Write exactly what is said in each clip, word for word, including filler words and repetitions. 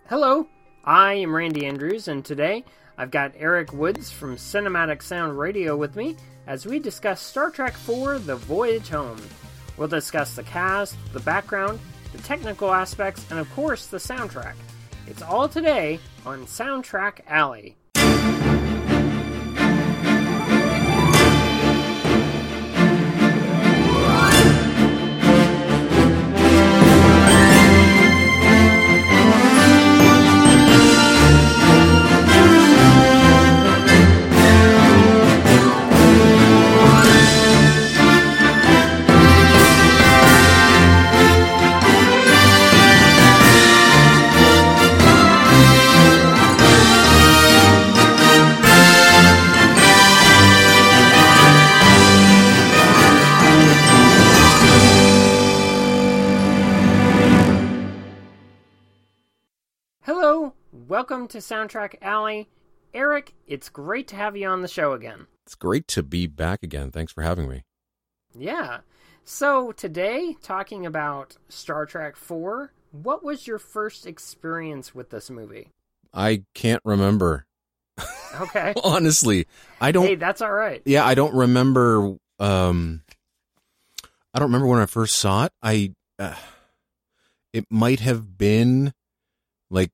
Hello, I am Randy Andrews, and today I've got Eric Woods from Cinematic Sound Radio with me as we discuss Star Trek four The Voyage Home. We'll discuss the cast, the background, the technical aspects, and of course the soundtrack. It's all today on Soundtrack Alley. Welcome to Soundtrack Alley. Eric, it's great to have you on the show again. It's great to be back again. Thanks for having me. Yeah. So today, talking about Star Trek four, what was your first experience with this movie? I can't remember. Okay. Honestly, I don't... Hey, that's all right. Yeah, I don't remember... Um, I don't remember when I first saw it. I... Uh, it might have been, like,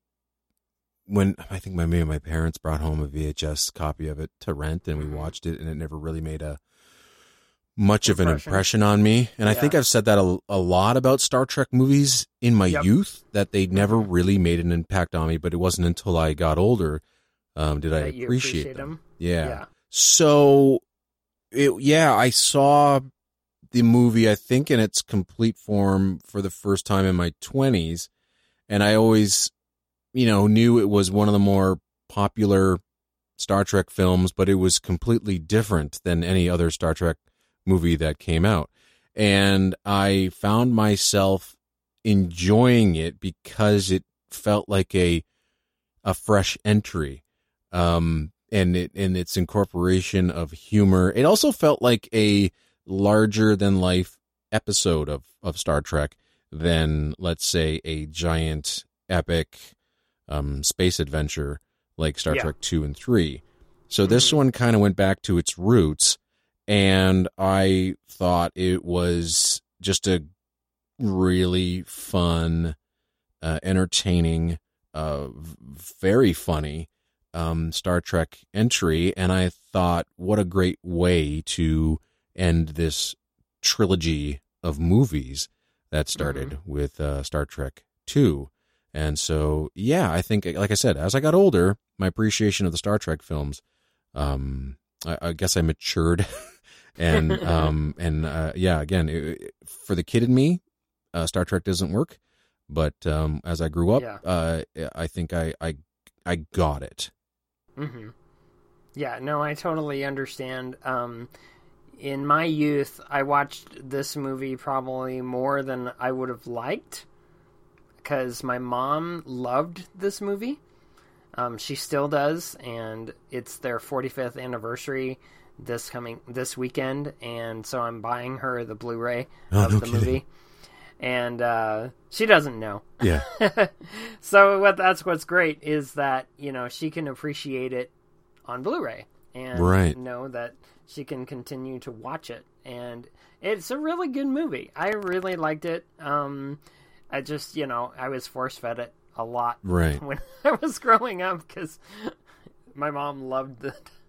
when I think my maybe my parents brought home a V H S copy of it to rent, and we watched it, and it never really made a much of an impression on me. And yeah. I think I've said that a, a lot about Star Trek movies in my yep. youth, that they never really made an impact on me. But it wasn't until I got older um, did I appreciate, appreciate them. them. Yeah. yeah. So, it, yeah, I saw the movie, I think, in its complete form for the first time in my twenties, and I always, you know, knew it was one of the more popular Star Trek films, but it was completely different than any other Star Trek movie that came out. And I found myself enjoying it because it felt like a a fresh entry. Um, and it and its incorporation of humor. It also felt like a larger than life episode of, of Star Trek than, let's say, a giant epic Um, space adventure like Star yeah. Trek two and three. So mm-hmm. this one kind of went back to its roots, and I thought it was just a really fun, uh, entertaining, uh, very funny um, Star Trek entry, and I thought, what a great way to end this trilogy of movies that started mm-hmm. with uh, Star Trek two. And so, yeah, I think, like I said, as I got older, my appreciation of the Star Trek films, um, I, I guess I matured. and, um, and uh, yeah, again, it, for the kid in me, uh, Star Trek doesn't work. But um, as I grew up, yeah. uh, I think I, I, I got it. Mm-hmm. Yeah, no, I totally understand. Um, in my youth, I watched this movie probably more than I would have liked, because my mom loved this movie. Um, she still does, and it's their forty-fifth anniversary this coming this weekend, and so I'm buying her the Blu-ray oh, of no the kidding. movie. And uh, she doesn't know. Yeah. So what that's what's great is that, you know, she can appreciate it on Blu-ray and right. know that she can continue to watch it. And it's a really good movie. I really liked it. Um, I just, you know, I was force-fed it a lot right. when I was growing up because my mom loved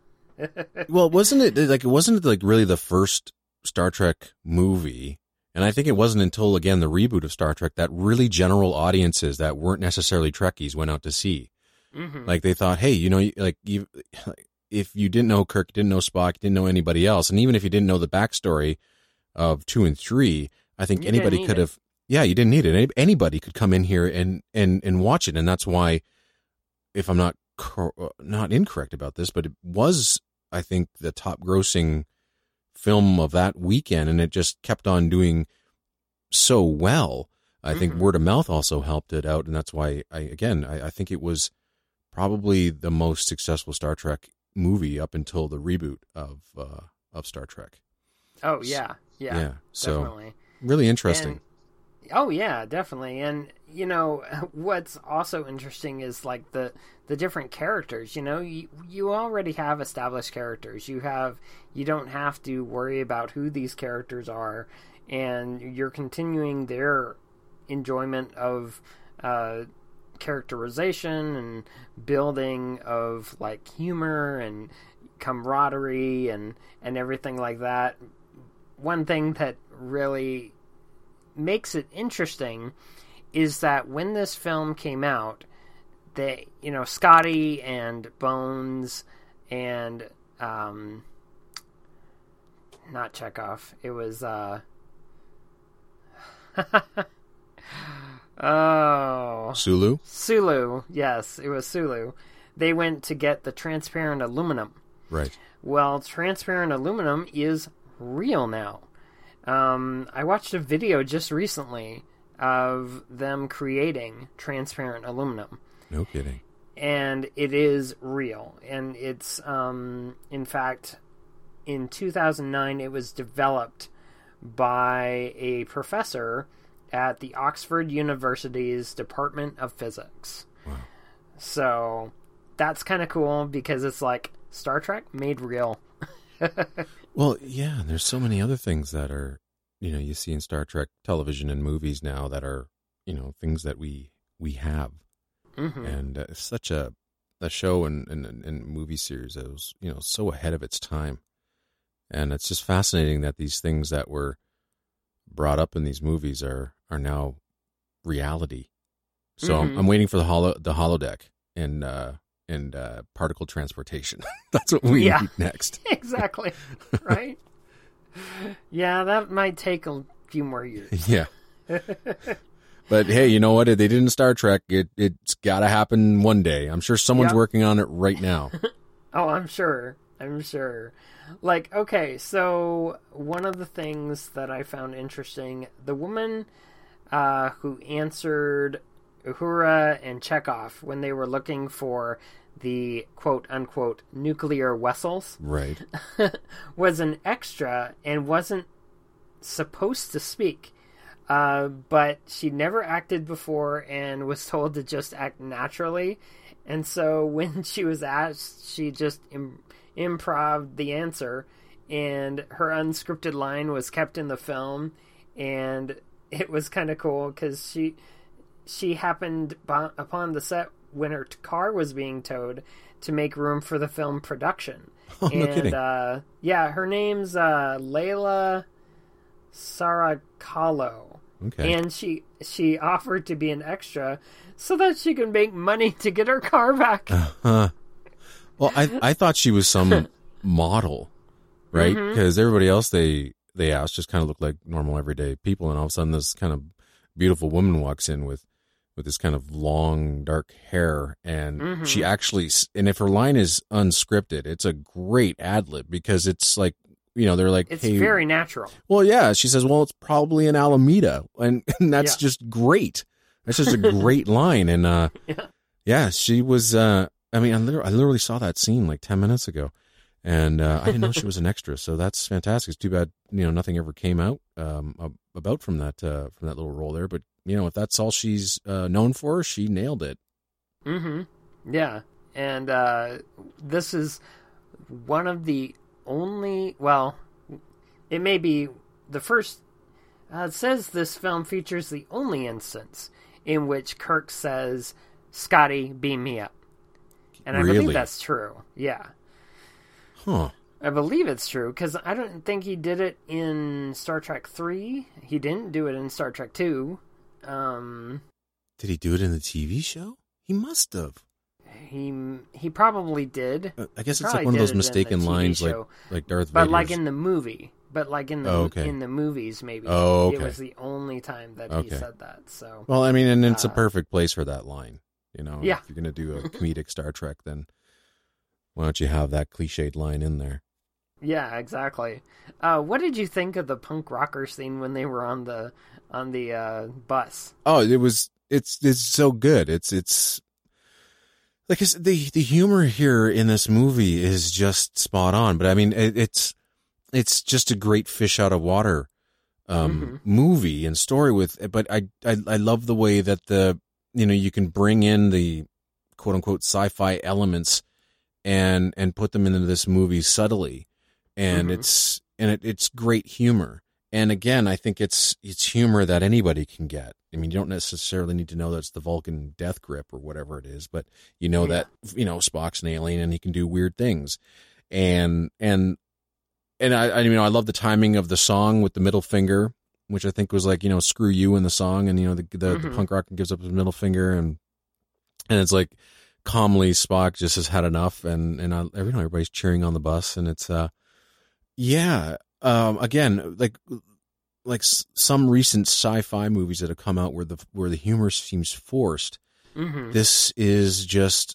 it. Well, wasn't it, like, it wasn't like really the first Star Trek movie, and I think it wasn't until, again, the reboot of Star Trek that really general audiences that weren't necessarily Trekkies went out to see. Mm-hmm. Like, they thought, hey, you know, like, you, if you didn't know Kirk, didn't know Spock, didn't know anybody else, and even if you didn't know the backstory of two and three, I think you anybody could have... Yeah, you didn't need it. Anybody could come in here and, and, and watch it, and that's why, if I'm not cor- not incorrect about this, but it was, I think, the top grossing film of that weekend, and it just kept on doing so well. I mm-hmm. think word of mouth also helped it out, and that's why, I again, I, I think it was probably the most successful Star Trek movie up until the reboot of uh, of Star Trek. Oh, yeah. Yeah, yeah. So, definitely. Really interesting. And, Oh yeah, definitely. And you know what's also interesting is like the the different characters. You know, you you already have established characters. You have you don't have to worry about who these characters are, and you're continuing their enjoyment of uh, characterization and building of like humor and camaraderie and and everything like that. One thing that really makes it interesting is that when this film came out, they, you know, Scotty and Bones and um, not Chekhov. It was uh, oh Sulu. Sulu. Yes, it was Sulu. They went to get the transparent aluminum. Right. Well, transparent aluminum is real now. Um, I watched a video just recently of them creating transparent aluminum. No kidding. And it is real. And it's, um, in fact, in two thousand nine, it was developed by a professor at the Oxford University's Department of Physics. Wow. So that's kind of cool because it's like Star Trek made real. Well, yeah, there's so many other things that are, you know, you see in Star Trek television and movies now that are, you know, things that we we have. Mm-hmm. And uh, it's such a a show and, and, and movie series that was, you know, so ahead of its time. And it's just fascinating that these things that were brought up in these movies are, are now reality. So mm-hmm. I'm, I'm waiting for the holo, the holodeck and uh, and uh, particle transportation. That's what we yeah. need next. Exactly. Right? Yeah, that might take a few more years. Yeah. But hey, you know what? If they did in Star Trek, it, it's got to happen one day. I'm sure someone's yep. working on it right now. Oh, I'm sure. I'm sure. Like, okay, so one of the things that I found interesting, the woman uh, who answered Uhura and Chekhov when they were looking for the quote-unquote nuclear vessels, right, was an extra and wasn't supposed to speak. Uh, but she never acted before and was told to just act naturally. And so when she was asked, she just im- improv the answer, and her unscripted line was kept in the film. And it was kind of cool because she she happened b- upon the set when her t- car was being towed to make room for the film production. Oh, and no kidding. Uh, yeah, her name's uh, Layla Saracalo. Okay. And she she offered to be an extra so that she could make money to get her car back. Uh-huh. Well, I I thought she was some model, right? Because mm-hmm. everybody else they they asked just kind of looked like normal everyday people, and all of a sudden this kind of beautiful woman walks in with with this kind of long dark hair, and mm-hmm. she actually, and if her line is unscripted, it's a great ad lib because it's like, you know, they're like, it's hey, very natural. Well, yeah, she says, well, it's probably in Alameda, and, and that's yeah. just great. That's just a great line, and uh, yeah. yeah, she was. Uh, I mean, I literally, I literally saw that scene like ten minutes ago, and uh, I didn't know she was an extra. So that's fantastic. It's too bad, you know, nothing ever came out um, about from that uh, from that little role there. But you know, if that's all she's uh, known for, she nailed it. Mm-hmm. Yeah, and uh, this is one of the only, well, it may be the first, uh, it says this film features the only instance in which Kirk says, Scotty, beam me up. And really? I believe that's true. Yeah. Huh. I believe it's true, because I don't think he did it in Star Trek three. He didn't do it in Star Trek two. Um, did he do it in the T V show? He must have. He he probably did. Uh, I guess it's like one of those mistaken lines, like like Darth Vader. But like in the movie, but like in the oh, okay. in the movies, maybe. Oh, okay. It was the only time that okay. he said that. So well, I mean, and it's uh, a perfect place for that line. You know, yeah. If you're gonna do a comedic Star Trek, then why don't you have that cliched line in there? Yeah, exactly. Uh, what did you think of the punk rocker scene when they were on the on the uh, bus? Oh, it was. It's it's so good. It's it's. Like the the humor here in this movie is just spot on, but I mean it, it's it's just a great fish out of water um, Mm-hmm. movie and story with. But I, I I love the way that the you know you can bring in the quote unquote sci-fi elements and and put them into this movie subtly, and Mm-hmm. it's and it, it's great humor. And again, I think it's it's humor that anybody can get. I mean, you don't necessarily need to know that's the Vulcan death grip or whatever it is, but you know Yeah. that you know Spock's an alien and he can do weird things. And and and I I mean I love the timing of the song with the middle finger, which I think was like you know screw you in the song, and you know the the, Mm-hmm. the punk rocker gives up his middle finger, and and it's like calmly Spock just has had enough, and and I, you know everybody's cheering on the bus, and it's uh yeah. Um, again, like like s- some recent sci-fi movies that have come out where the where the humor seems forced. Mm-hmm. This is just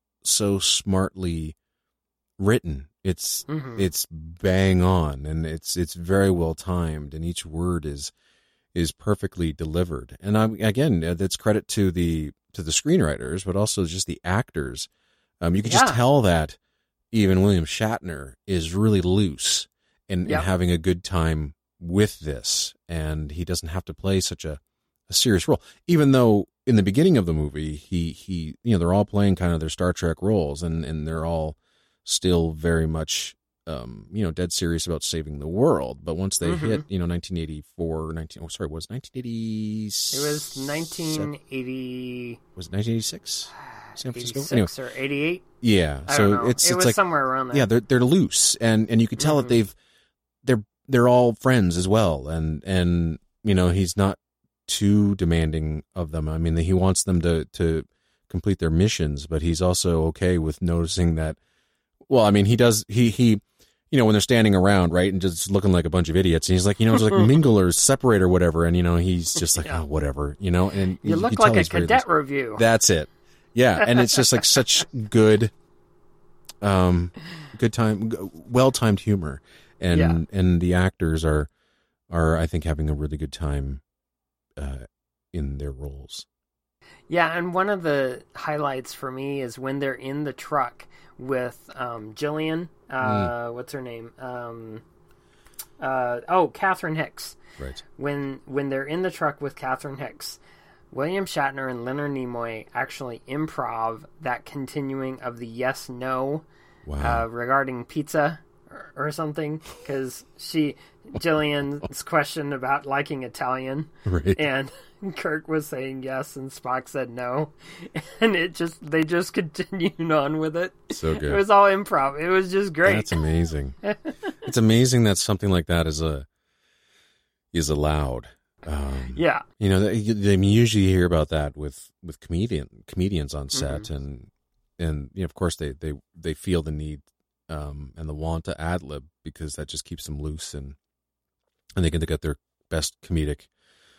so smartly written. It's Mm-hmm. it's bang on, and it's it's very well timed, and each word is is perfectly delivered. And I, again, uh, that's credit to the to the screenwriters, but also just the actors. Um, you can just Yeah. tell that even William Shatner is really loose and, Yep. and having a good time with this, and he doesn't have to play such a, a serious role. Even though in the beginning of the movie, he he you know they're all playing kind of their Star Trek roles, and and they're all still very much um, you know dead serious about saving the world. But once they Mm-hmm. hit you know nineteen eighty-four, nineteen oh sorry, was nineteen eighty? It was nineteen eighty. Was it nineteen eighty-six? San Francisco. eighty-six or eighty-eight. Yeah, I so don't know. it's it it's was like somewhere around there. yeah, they're they're loose, and and you can tell Mhm. that they've they're they're all friends as well, and and you know he's not too demanding of them. I mean, he wants them to to complete their missions, but he's also okay with noticing that. Well, I mean, he does he he. You know, when they're standing around, right, and just looking like a bunch of idiots, and he's like, you know, it's like mingle or separate or whatever, and you know, he's just like, Yeah. oh, whatever, you know, and You look can tell like a he's very cadet review. That's it. Yeah, and it's just like such good, um, good time, well timed humor, and Yeah. and the actors are are I think having a really good time, uh, in their roles. Yeah, and one of the highlights for me is when they're in the truck with um, Jillian. Uh, What's her name? Um, uh, oh, Catherine Hicks. Right. When when they're in the truck with Catherine Hicks, William Shatner and Leonard Nimoy actually improv that continuing of the yes no Wow. uh, regarding pizza or, or something, because she Jillian's question about liking Italian, right. and Kirk was saying yes and Spock said no, and it just they just continued on with it. So good. It was all improv. It was just great. That's amazing. It's amazing that something like that is a is allowed. Um, Yeah. You know, they, they usually hear about that with, with comedian comedians on set, Mm-hmm. and and you know, of course, they, they, they feel the need um, and the want to ad lib because that just keeps them loose, and and they can get their best comedic,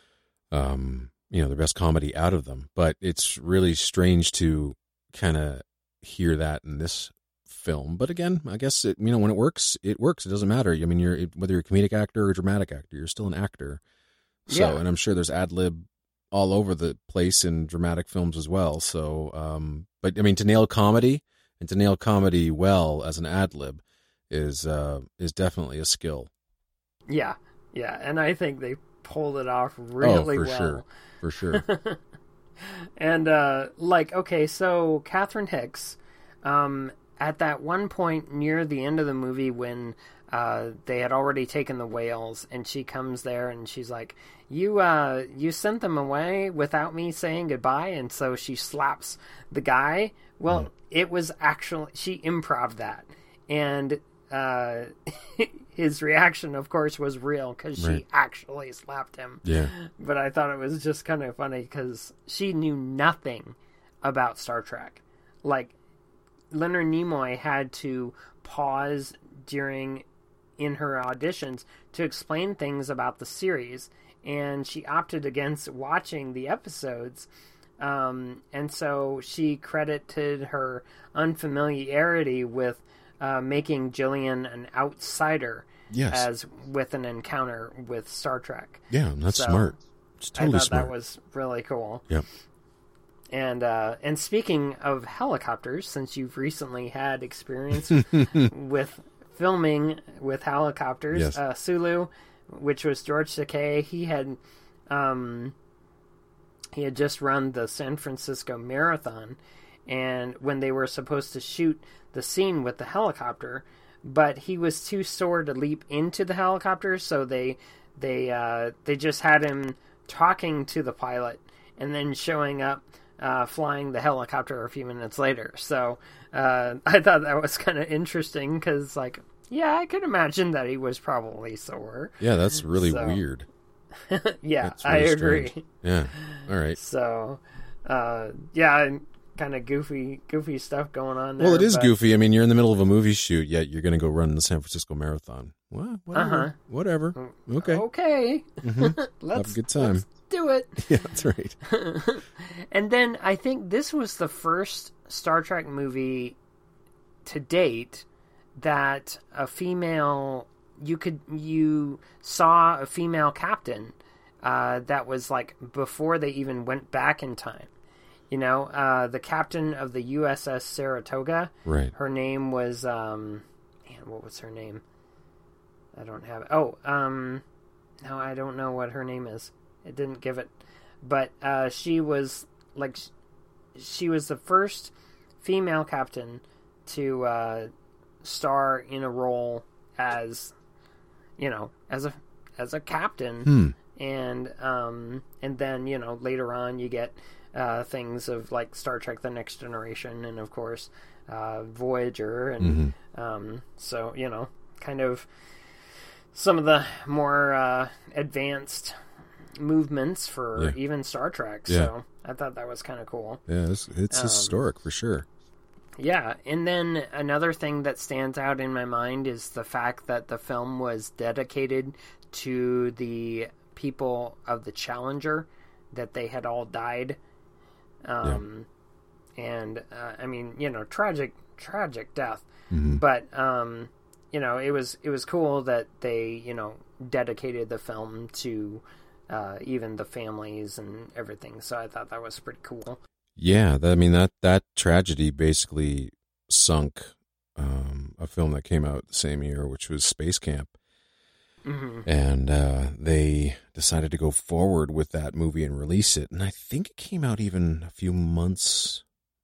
um, you know, their best comedy out of them. But it's really strange to kind of hear that in this film. But again, I guess it, you know, when it works, it works. It doesn't matter. I mean, you're whether you're a comedic actor or a dramatic actor, you're still an actor. So, Yeah. and I'm sure there's ad lib all over the place in dramatic films as well. So, um, but I mean, to nail comedy and to nail comedy well as an ad lib is uh, is definitely a skill. Yeah. Yeah. And I think they pulled it off really oh, for well. sure, for sure. And uh, like, okay, so Catherine Hicks, um, at that one point near the end of the movie when uh, they had already taken the whales, and she comes there and she's like, "You, uh, you sent them away without me saying goodbye," and so she slaps the guy. Well, Mm. it was actually she improv that, and uh, his reaction, of course, was real because she Right. actually slapped him. Yeah, But I thought it was just kind of funny because she knew nothing about Star Trek. Like, Leonard Nimoy had to pause during in her auditions to explain things about the series, and she opted against watching the episodes. Um, and so she credited her unfamiliarity with uh, making Jillian an outsider yes, as with an encounter with Star Trek. yeah. That's So, smart. It's totally I thought smart. that was really cool. Yep. And uh, and speaking of helicopters, since you've recently had experience with filming with helicopters, Yes. uh, Sulu, which was George Takei. He had um, he had just run the San Francisco Marathon, and when they were supposed to shoot the scene with the helicopter, but he was too sore to leap into the helicopter, so they they uh, they just had him talking to the pilot and then showing up uh, flying the helicopter a few minutes later. So uh, I thought that was kind of interesting because, like, yeah, I could imagine that he was probably sore. Yeah, that's really so, weird. yeah, that's really I agree. Strange. Yeah, all right. So, uh, yeah, kind of goofy, goofy stuff going on there. Well, it is but... goofy. I mean, you're in the middle of a movie shoot, yet you're going to go run the San Francisco Marathon. Well, whatever. Uh-huh. Whatever. Okay. Okay. Mm-hmm. let's have a good time. Let's do it. Yeah, that's right. And then I think this was the first Star Trek movie to date that a female you could you saw a female captain uh, that was like before they even went back in time. You know, uh, the captain of the U S S Saratoga. Right. Her name was um, man, what was her name? I don't have it. Oh, um, no, I don't know what her name is. It didn't give it, but uh, she was like, she was the first female captain to uh, star in a role as, you know, as a as a captain, hmm. and um, and then you know later on you get uh, things of like Star Trek: The Next Generation, and of course uh, Voyager, and mm-hmm. um, so you know kind of some of the more uh, advanced movements for yeah. even Star Trek. Yeah. So I thought that was kind of cool. Yeah, it's, it's um, historic for sure. Yeah, and then another thing that stands out in my mind is the fact that the film was dedicated to the people of the Challenger, that they had all died. Um, yeah. And, uh, I mean, you know, tragic, tragic death. Mm-hmm. But, um, you know, it was it was cool that they, you know, dedicated the film to uh, even the families and everything. So I thought that was pretty cool. Yeah, that, I mean, that, that tragedy basically sunk um, a film that came out the same year, which was Space Camp. Mm-hmm. And uh, they decided to go forward with that movie and release it. And I think it came out even a few months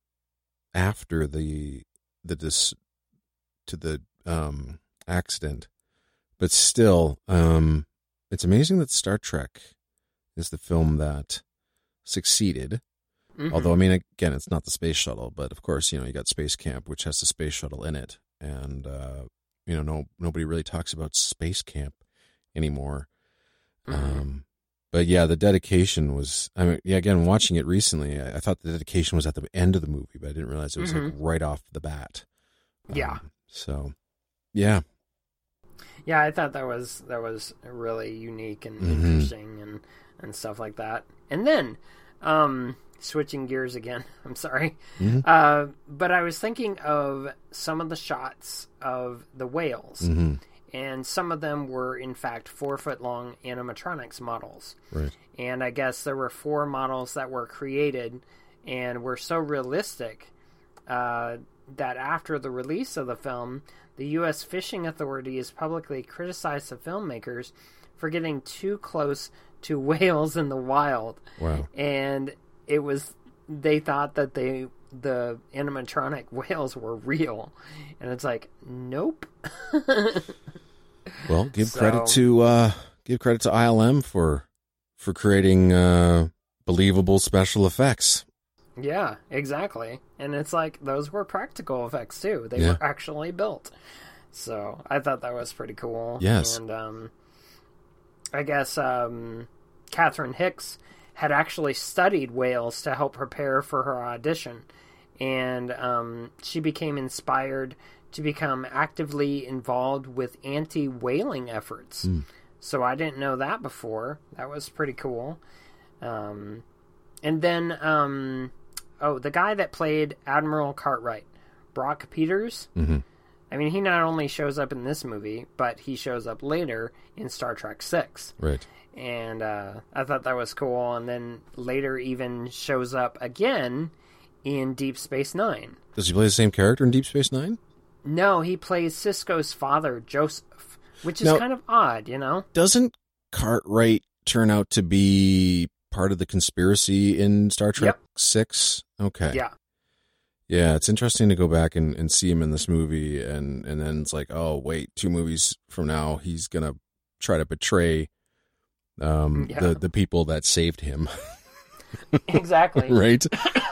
after the the dis, to the um, accident. But still, um, it's amazing that Star Trek is the film that succeeded. Mm-hmm. Although, I mean, again, it's not the space shuttle, but of course, you know, you got Space Camp, which has the space shuttle in it. And, uh, you know, no nobody really talks about Space Camp anymore. Mm-hmm. Um, but yeah, the dedication was, I mean, yeah, again, watching it recently, I, I thought the dedication was at the end of the movie, but I didn't realize it was mm-hmm. like right off the bat. Um, yeah. So, yeah. Yeah, I thought that was, that was really unique and mm-hmm. interesting and, and stuff like that. And then, um, switching gears again, I'm sorry. Mm-hmm. Uh, but I was thinking of some of the shots of the whales. Mm-hmm. And some of them were, in fact, four-foot-long animatronics models. Right. And I guess there were four models that were created and were so realistic uh, that after the release of the film, the U S Fishing Authorities publicly criticized the filmmakers for getting too close to whales in the wild. Wow. And it was, they thought that they... the animatronic whales were real, and it's like, nope. Well, give so, credit to uh, give credit to I L M for for creating uh, believable special effects. Yeah, exactly. And it's like those were practical effects too. They yeah. were actually built. So I thought that was pretty cool. Yes, and um, I guess um, Catherine Hicks had actually studied whales to help prepare for her audition. And um, she became inspired to become actively involved with anti-whaling efforts. Mm. So I didn't know that before. That was pretty cool. Um, and then, um, oh, the guy that played Admiral Cartwright, Brock Peters, mm-hmm. I mean, he not only shows up in this movie, but he shows up later in Star Trek six. Right. And uh, I thought that was cool. And then later even shows up again in Deep Space Nine. Does he play the same character in Deep Space Nine? No, he plays Sisko's father, Joseph. which is Now, kind of odd, you know? Doesn't Cartwright turn out to be part of the conspiracy in Star Trek Yep. six? Okay. Yeah. Yeah, it's interesting to go back and, and see him in this movie, and, and then it's like, oh, wait, two movies from now, he's going to try to betray um, Yeah. the, the people that saved him. Exactly. Right?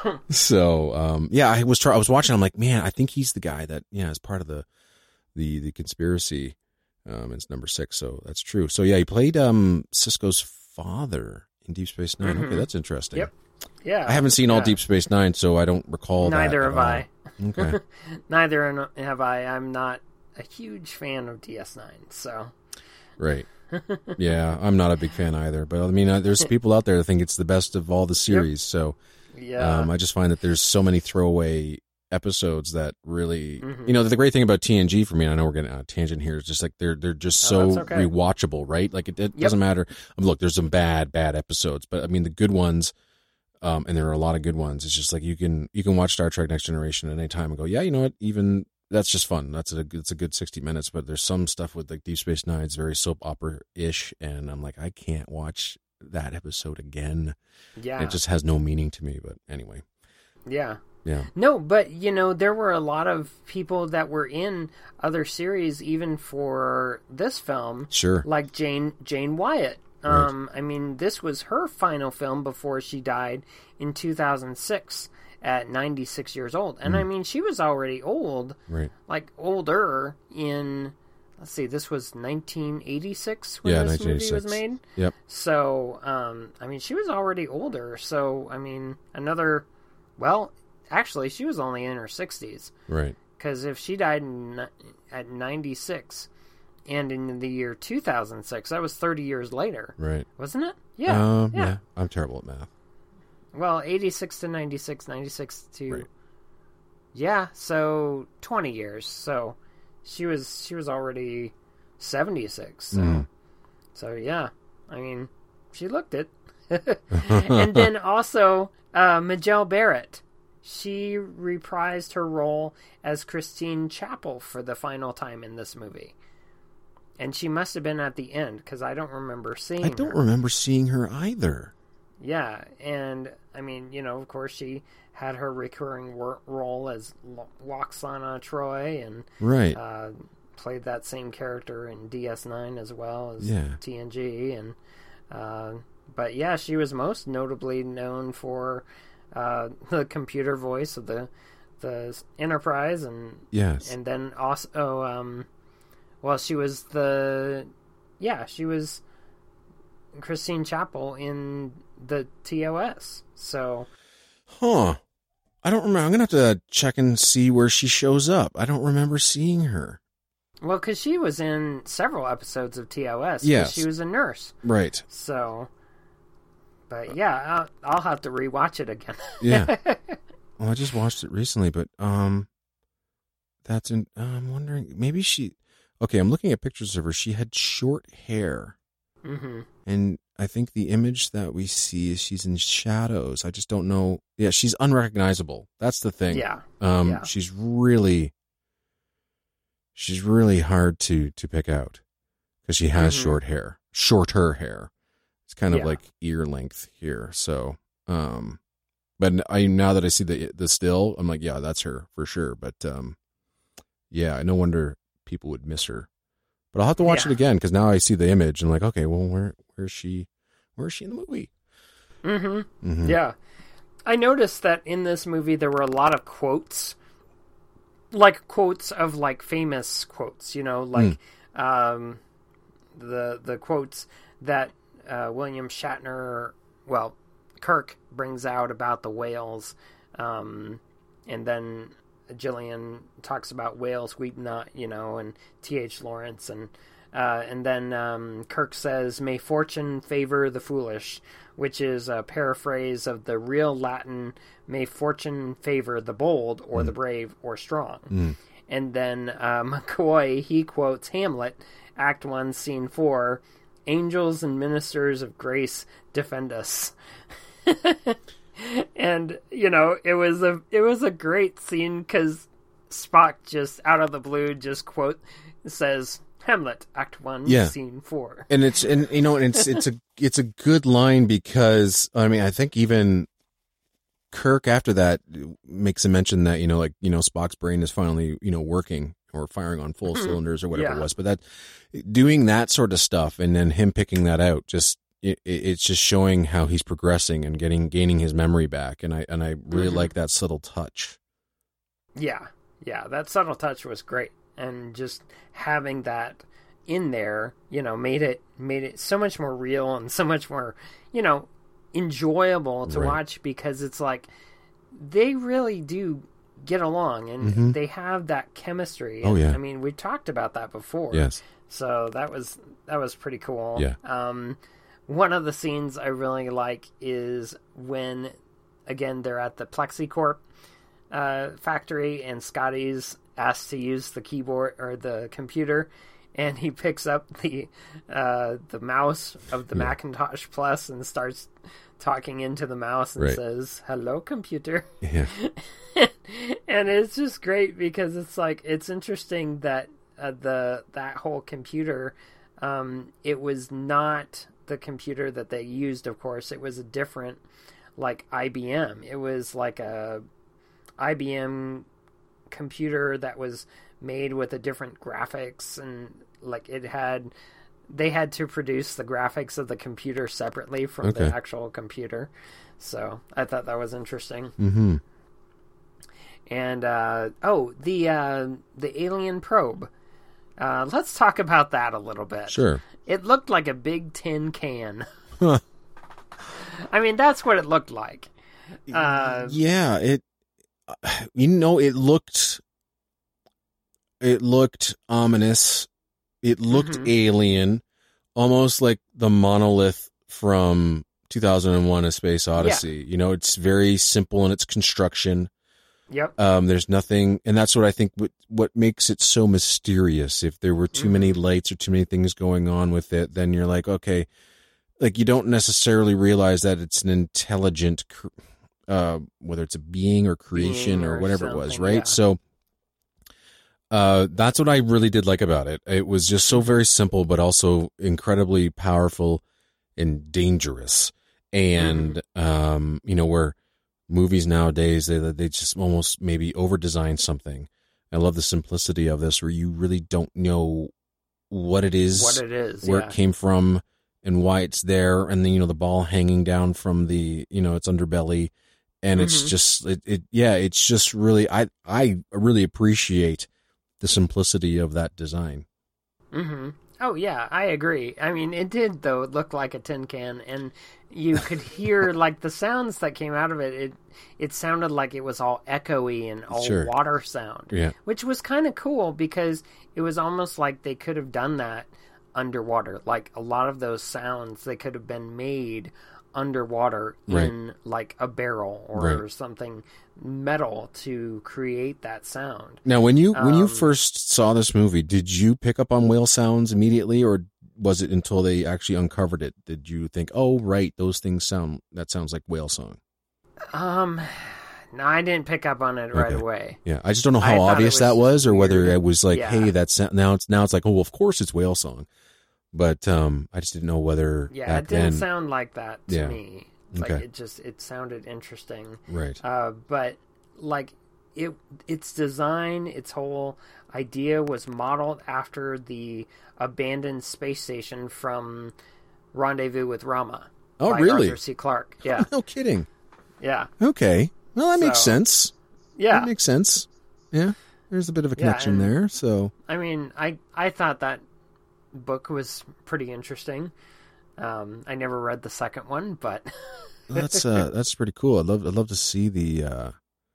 So, um, yeah, I was try- I was watching, I'm like, man, I think he's the guy that, yeah, is part of the the, the conspiracy. Um, it's number six, so that's true. So, yeah, he played um, Sisko's father in Deep Space Nine. Mhm. Okay, that's interesting. Yep. Yeah. I haven't seen all yeah. Deep Space Nine, so I don't recall Neither that. have I. Okay. Neither have I. I'm not a huge fan of D S nine, so. Right. Yeah, I'm not a big fan either. But, I mean, uh, there's people out there that think it's the best of all the series, yep. so yeah. um, I just find that there's so many throwaway episodes that really, Mhm. you know, the great thing about T N G for me, and I know we're getting on a tangent here, is just like they're they're just so Oh, that's okay. rewatchable, right? Like it, it Yep. doesn't matter. I mean, look, there's some bad bad episodes, but I mean the good ones, um, and there are a lot of good ones. It's just like you can you can watch Star Trek Next Generation at any time and go, yeah, you know what, even that's just fun. That's a it's a good sixty minutes. But there's some stuff with like Deep Space Nine, it's very soap opera ish, and I'm like, I can't watch that episode again. Yeah. It just has no meaning to me. But anyway, Yeah. yeah. No, but, you know, there were a lot of people that were in other series, even for this film. Sure. Like Jane Jane Wyatt. Right. Um, I mean, this was her final film before she died in two thousand six at ninety-six years old. And, Mm. I mean, she was already old. Right. Like, older in... Let's see, this was nineteen eighty-six when Yeah, this movie was nineteen made. Yep. So, um, I mean, she was already older. So, I mean, another... Well, actually, she was only in her sixties. Right. Because if she died in, at ninety-six and in the year two thousand six, that was thirty years later. Right. Wasn't it? Yeah. Um, yeah. yeah. I'm terrible at math. Well, eighty-six to ninety-six, ninety-six to... Right. Yeah, so twenty years. So she was she was already seventy-six. So, Mhm. so yeah, I mean, she looked it. And then also uh, Majel Barrett. She reprised her role as Christine Chapel for the final time in this movie. And she must have been at the end, because I don't remember seeing I don't her. remember seeing her either. Yeah, and, I mean, you know, of course, she had her recurring wor- role as Lo- Loxana Troy, and Right. uh, played that same character in D S nine as well as Yeah. T N G. And uh, But, yeah, she was most notably known for... Uh, the computer voice of the the Enterprise, and Yes. and then also, um, well, she was the yeah, she was Christine Chapel in the T O S. So, Huh. I don't remember. I'm going to have to check and see where she shows up. I don't remember seeing her. well, because she was in several episodes of T O S. 'cause Yes. she was a nurse. Right. So, but yeah, I'll, I'll have to rewatch it again. Yeah. Well, I just watched it recently, but um, that's in. I'm wondering, maybe she. Okay, I'm looking at pictures of her. She had short hair, hmm and I think the image that we see is she's in shadows. I just don't know. Yeah, she's unrecognizable. That's the thing. Yeah. Um, yeah. she's really, she's really hard to to pick out because she has Mhm. short hair, shorter hair. It's kind of Yeah. like ear length here. So, um, but I now that I see the the still, I'm like, yeah, that's her for sure. But um, yeah, no wonder people would miss her. But I'll have to watch Yeah. it again because now I see the image and like, okay, well, where where's she? Where is she in the movie? hmm Mhm. Yeah. I noticed that in this movie there were a lot of quotes. Like quotes of like famous quotes, you know, like um the the quotes that uh, William Shatner, well, Kirk brings out about the whales, um, and then Gillian talks about whales weep not, you know, and T H Lawrence, and uh, and then um, Kirk says, "May fortune favor the foolish," which is a paraphrase of the real Latin, "May fortune favor the bold, or Mm. the brave, or strong." Mm. And then uh, McCoy, he quotes Hamlet, Act one, Scene four, "Angels and ministers of grace defend us." And, you know, it was a it was a great scene because Spock just out of the blue just quote says, Hamlet, Act One, Yeah. Scene Four. And it's and you know, and it's it's a it's a good line because I mean, I think even Kirk after that makes a mention that, you know, like, you know, Spock's brain is finally, you know, working or firing on full cylinders or whatever Yeah. it was. But that doing that sort of stuff and then him picking that out, just it, it's just showing how he's progressing and getting gaining his memory back. And I and I really Mhm. like that subtle touch. Yeah, yeah, that subtle touch was great, and just having that in there, you know, made it made it so much more real and so much more, you know, enjoyable to Right. watch, because it's like they really do get along and Mhm. they have that chemistry. Oh, And, yeah. I mean, we talked about that before. Yes. So that was that was pretty cool. Yeah. Um, one of the scenes I really like is when, again, they're at the PlexiCorp uh, factory, and Scotty's asked to use the keyboard or the computer, and he picks up the uh, the mouse of the Yeah. Macintosh Plus and starts talking into the mouse and Right. says, "Hello, computer." Yeah. And it's just great because it's like it's interesting that uh, the that whole computer, um, it was not the computer that they used. Of course, it was a different, like I B M. It was like a I B M computer that was made with a different graphics, and like it had they had to produce the graphics of the computer separately from Okay. the actual computer. So I thought that was interesting. Mm-hmm. And uh, oh, the uh, the alien probe. Uh, let's talk about that a little bit. Sure. It looked like a big tin can. Huh. I mean, that's what it looked like. Uh, Yeah, it. You know, it looked. It looked ominous. It looked Mhm. alien, almost like the monolith from two thousand one: A Space Odyssey. You know, it's very simple in its construction. Yep. Um, there's nothing, and that's what I think. What, what makes it so mysterious? If there were too Mhm. many lights or too many things going on with it, then you're like, okay, like you don't necessarily realize that it's an intelligent, cr- uh, whether it's a being or creation Being or, or whatever it was, something, right? yeah. So, uh, that's what I really did like about it. It was just so very simple, but also incredibly powerful and dangerous. And um, you know, where movies nowadays they they just almost maybe over design something. I love the simplicity of this, where you really don't know what it is, What it is, where yeah. it came from, and why it's there, and then you know the ball hanging down from the you know its underbelly, and it's Mhm. just it, it yeah it's just really I I really appreciate the simplicity of that design. Mm-hmm. Oh yeah, I agree. I mean, it did though look like a tin can, and you could hear like the sounds that came out of it. It it sounded like it was all echoey and all Sure. water sound, Yeah. which was kind of cool because it was almost like they could have done that underwater. Like a lot of those sounds, they could have been made underwater Right. in like a barrel or Right. something metal to create that sound. Now, when you when you Um, first saw this movie, did you pick up on whale sounds immediately, or was it until they actually uncovered it? Did you think, oh, right, those things sound that sounds like whale song? Um, no, I didn't pick up on it right Okay. away. Yeah, I just don't know I how thought it obvious was that was, or whether weird. it was like, Yeah. hey, that's now it's now it's like, oh, well, of course it's whale song, but um, I just didn't know whether Yeah, back it didn't then, sound like that to Yeah. me. Like Okay. it just it sounded interesting. right? Uh, but like it, its design, its whole idea was modeled after the abandoned space station from Rendezvous with Rama. Oh, by really? Arthur C. Clarke. Yeah, No kidding. yeah, Okay, well, that makes So, sense. yeah. That makes sense. Yeah, there's a bit of a Yeah, connection and- there. So I mean, I I thought that book was pretty interesting. Um, I never read the second one, but that's uh, that's pretty cool. I'd love I'd love to see the uh,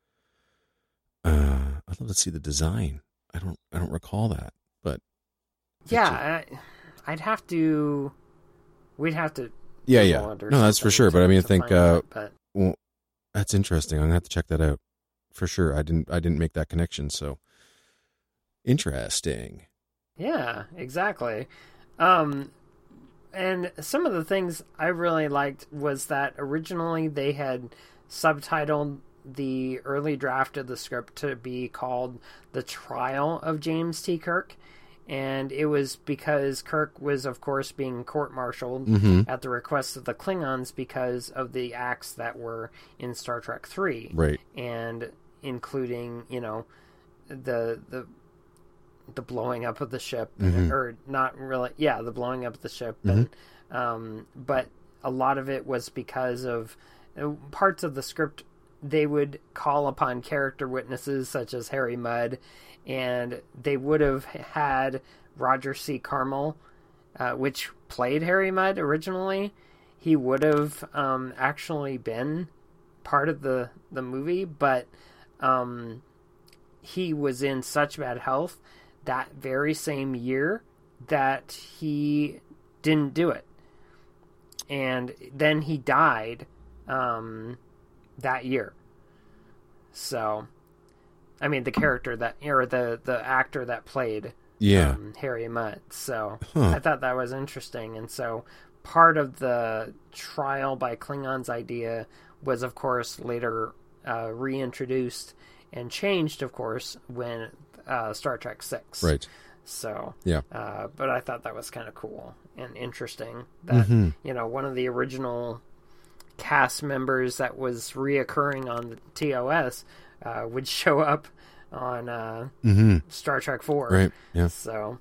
uh, I'd love to see the design. I don't I don't recall that, but yeah, I, I'd have to. We'd have to. yeah, Google yeah, it or no, that's for something sure. to- But I mean, I to think find uh, out, but well, that's interesting. I'm gonna have to check that out for sure. I didn't I didn't make that connection. So interesting. yeah, exactly. Um, and some of the things I really liked was that originally they had subtitled the early draft of the script to be called "The Trial of James T. Kirk," And it was because Kirk was, of course, being court-martialed Mm-hmm. at the request of the Klingons because of the acts that were in Star Trek three. Right. And including, you know, the the the blowing up of the ship. Mm-hmm. Or not really, yeah, the blowing up of the ship. Mm-hmm. And um, but a lot of it was because of uh, parts of the script. They would call upon character witnesses such as Harry Mudd, and they would have had Roger C. Carmel, uh, which played Harry Mudd originally. He would have um, actually been part of the, the movie, but um, he was in such bad health that very same year that he didn't do it. And then he died um, that year. So, I mean, the character that, or the, the actor that played Yeah. um, Harry Mudd. So, Huh. I thought that was interesting. And so, part of the trial by Klingons idea was, of course, later uh, reintroduced and changed, of course, when uh, Star Trek six. Right. So, Yeah. uh, but I thought that was kind of cool and interesting that, Mhm. you know, one of the original cast members that was reoccurring on the T O S uh, would show up on uh, Mm-hmm. Star Trek four. Right. Yeah. So,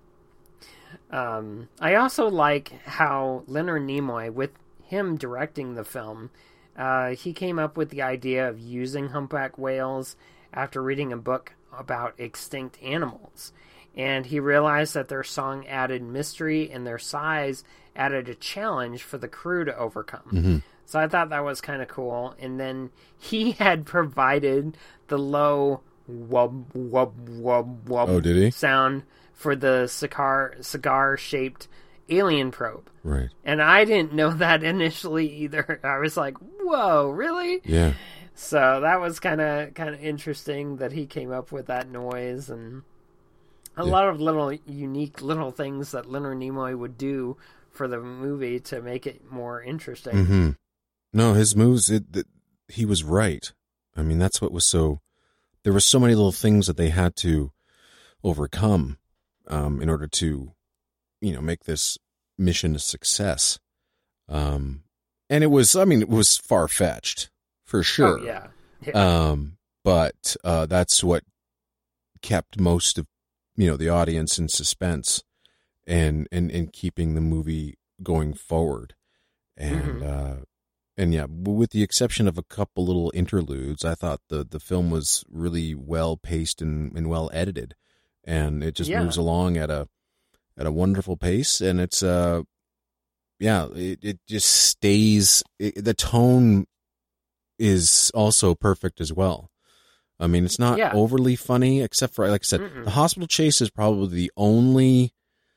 um, I also like how Leonard Nimoy, with him directing the film, uh, he came up with the idea of using humpback whales after reading a book about extinct animals. And he realized that their song added mystery and their size added a challenge for the crew to overcome. Mm-hmm. So I thought that was kind of cool. And then he had provided the low wub, wub, wub, wub Oh, did he? sound for the cigar cigar-shaped alien probe. Right. And I didn't know that initially either. I was like, whoa, really? Yeah. So that was kind of kind of interesting that he came up with that noise, and a Yeah. lot of little unique little things that Leonard Nimoy would do for the movie to make it more interesting. Mm-hmm. No, his moves, it, it, he was right. I mean, that's what was so, there were so many little things that they had to overcome um, in order to, you know, make this mission a success. Um, and it was, I mean, it was far-fetched, for sure. Oh, yeah. yeah. Um, but uh, that's what kept most of, you know, the audience in suspense and, and, and keeping the movie going forward. And, Mhm. uh, and yeah, with the exception of a couple little interludes, I thought the, the film was really well paced and, and well edited, and it just Yeah. moves along at a at a wonderful pace. And it's uh, yeah, it it just stays. It, the tone is also perfect as well. I mean, it's not Yeah. overly funny, except for, like I said, Mm-mm. the hospital chase is probably the only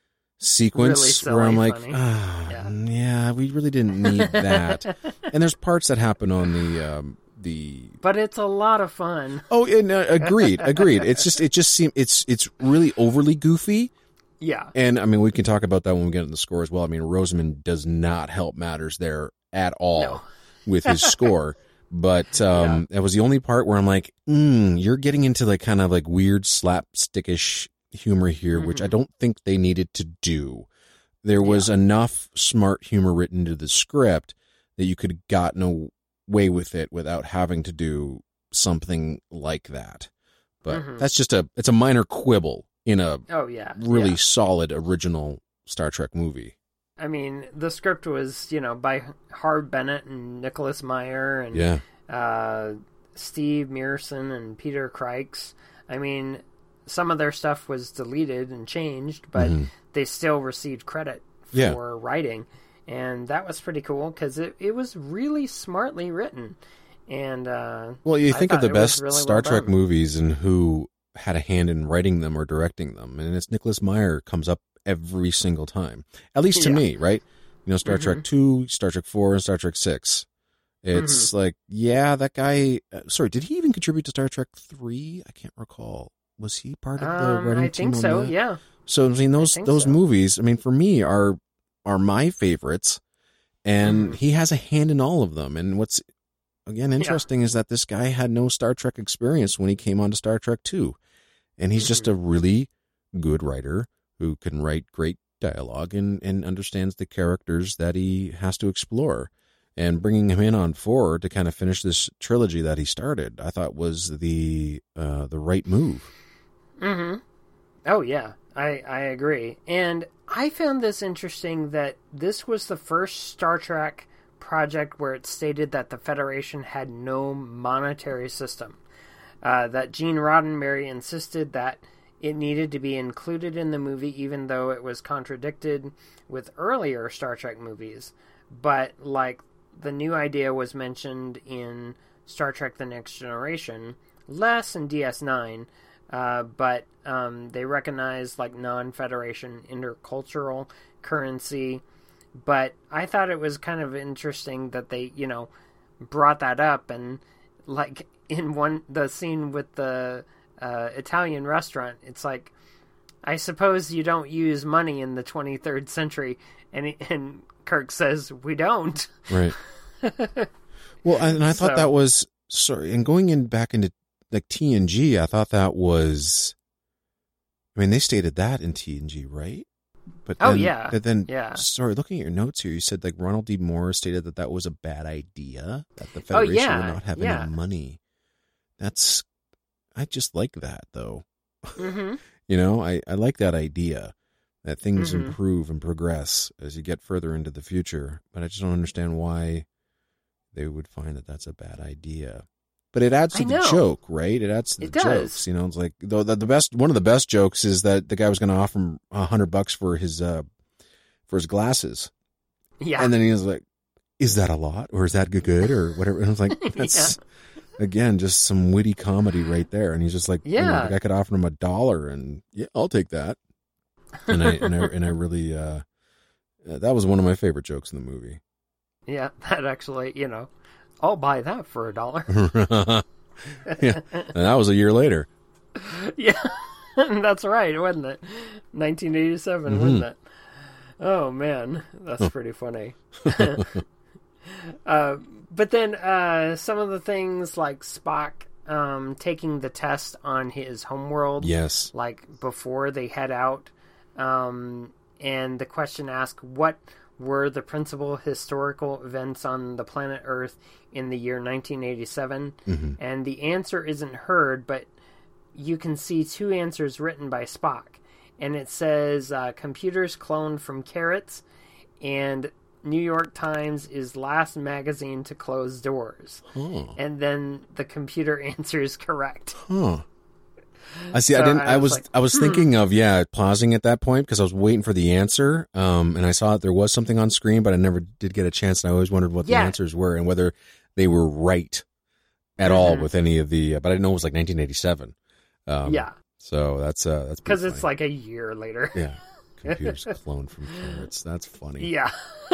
sequence Really where I'm silly like, funny. ah, Yeah. yeah. we really didn't need that. And there's parts that happen on the um, the But it's a lot of fun. oh, and, uh, agreed, agreed. It's just it just seems it's it's really overly goofy. Yeah. And I mean, we can talk about that when we get into the score as well. I mean, Rosamund does not help matters there at all No. with his score. But um, that was the only part where I'm like, mm, you're getting into like kind of like weird slapstickish humor here, which I Mhm. don't think they needed to do. There was enough smart humor written into the script that you could have gotten away with it without having to do something like that. But Mhm. that's just a it's a minor quibble in a Oh, yeah. really Yeah. solid original Star Trek movie. I mean, the script was, you know, by Harv Bennett and Nicholas Meyer and Yeah. uh, Steve Mearson and Peter Crikes. I mean, some of their stuff was deleted and changed, but Mhm. they still received credit for Yeah. writing. And that was pretty cool because it, it was really smartly written. And uh, Well, you I think of thought the it was best really Star well Trek done. movies and who had a hand in writing them or directing them, and it's Nicholas Meyer comes up every single time. At least to Yeah. me, right? You know, Star Mhm. Trek two, Star Trek four, and Star Trek six. It's Mm-hmm. like, yeah, that guy. Uh, sorry, did he even contribute to Star Trek three? I can't recall. Was he part of the Um, writing I team think on so, that? yeah. So I mean, those think those so. movies, I mean, for me are are my favorites, and Mhm. he has a hand in all of them. And what's again interesting is that this guy had no Star Trek experience when he came on to Star Trek two, and he's just Mhm. a really good writer who can write great dialogue and, and understands the characters that he has to explore. And bringing him in on four to kind of finish this trilogy that he started, I thought was the uh, the right move. Mm-hmm. Oh, yeah, I, I agree. And I found this interesting that this was the first Star Trek project where it stated that the Federation had no monetary system. Uh, that Gene Roddenberry insisted that it needed to be included in the movie, even though it was contradicted with earlier Star Trek movies. But, like, the new idea was mentioned in Star Trek The Next Generation, less in D S nine, uh, but um, they recognized, like, non-Federation intercultural currency. But I thought it was kind of interesting that they, you know, brought that up, and, like, in one, the scene with the uh, Italian restaurant, it's like, I suppose you don't use money in the twenty-third century, and, he, and Kirk says, we don't. Right. Well, and I thought so, that was, sorry, and going in back into, like, T N G, I thought that was, I mean, they stated that in T N G, right? But then, oh, yeah. But then, yeah. sorry, looking at your notes here, you said, like, Ronald D. Moore stated that that was a bad idea, that the Federation oh, yeah. would not have yeah. any money. That's, I just like that, though. Mm-hmm. You know, I, I like that idea, that things mm-hmm. improve and progress as you get further into the future. But I just don't understand why they would find that that's a bad idea. But it adds to I the know. joke, right? It adds to the It does. jokes. You know, it's like the, the best. One of the best jokes is that the guy was going to offer him a hundred bucks for his uh, for his glasses. Yeah, and then he was like, "Is that a lot, or is that good, or whatever?" And I was like, "That's yeah. again just some witty comedy right there." And he's just like, "Yeah, you know, like I could offer him a dollar, and yeah, I'll take that." And I and I and I really uh, that was one of my favorite jokes in the movie. Yeah, that actually, you know. I'll buy that for a dollar. Yeah, and that was a year later. Yeah, that's right, wasn't it? nineteen eighty-seven, mm-hmm. wasn't it? Oh, man, that's pretty funny. uh, but then uh, some of the things like Spock um, taking the test on his homeworld. Yes. Like before they head out. Um, and the question asked, what were the principal historical events on the planet Earth in the year nineteen eighty-seven? Mm-hmm. And the answer isn't heard, but you can see two answers written by Spock. And it says, uh, computers cloned from carrots, and New York Times is last magazine to close doors. Huh. And then the computer answer is correct. Huh. I see. So I didn't. I I was was. like, I was hmm. thinking of yeah, pausing at that point because I was waiting for the answer. Um, and I saw that there was something on screen, but I never did get a chance. And I always wondered what Yeah. the answers were and whether they were right at Mhm. all with any of the. Uh, but I didn't know it was like nineteen eighty-seven. Um, Yeah, So that's uh that's because pretty it's funny. like a year later. yeah, computers cloned from carrots. That's funny. Yeah,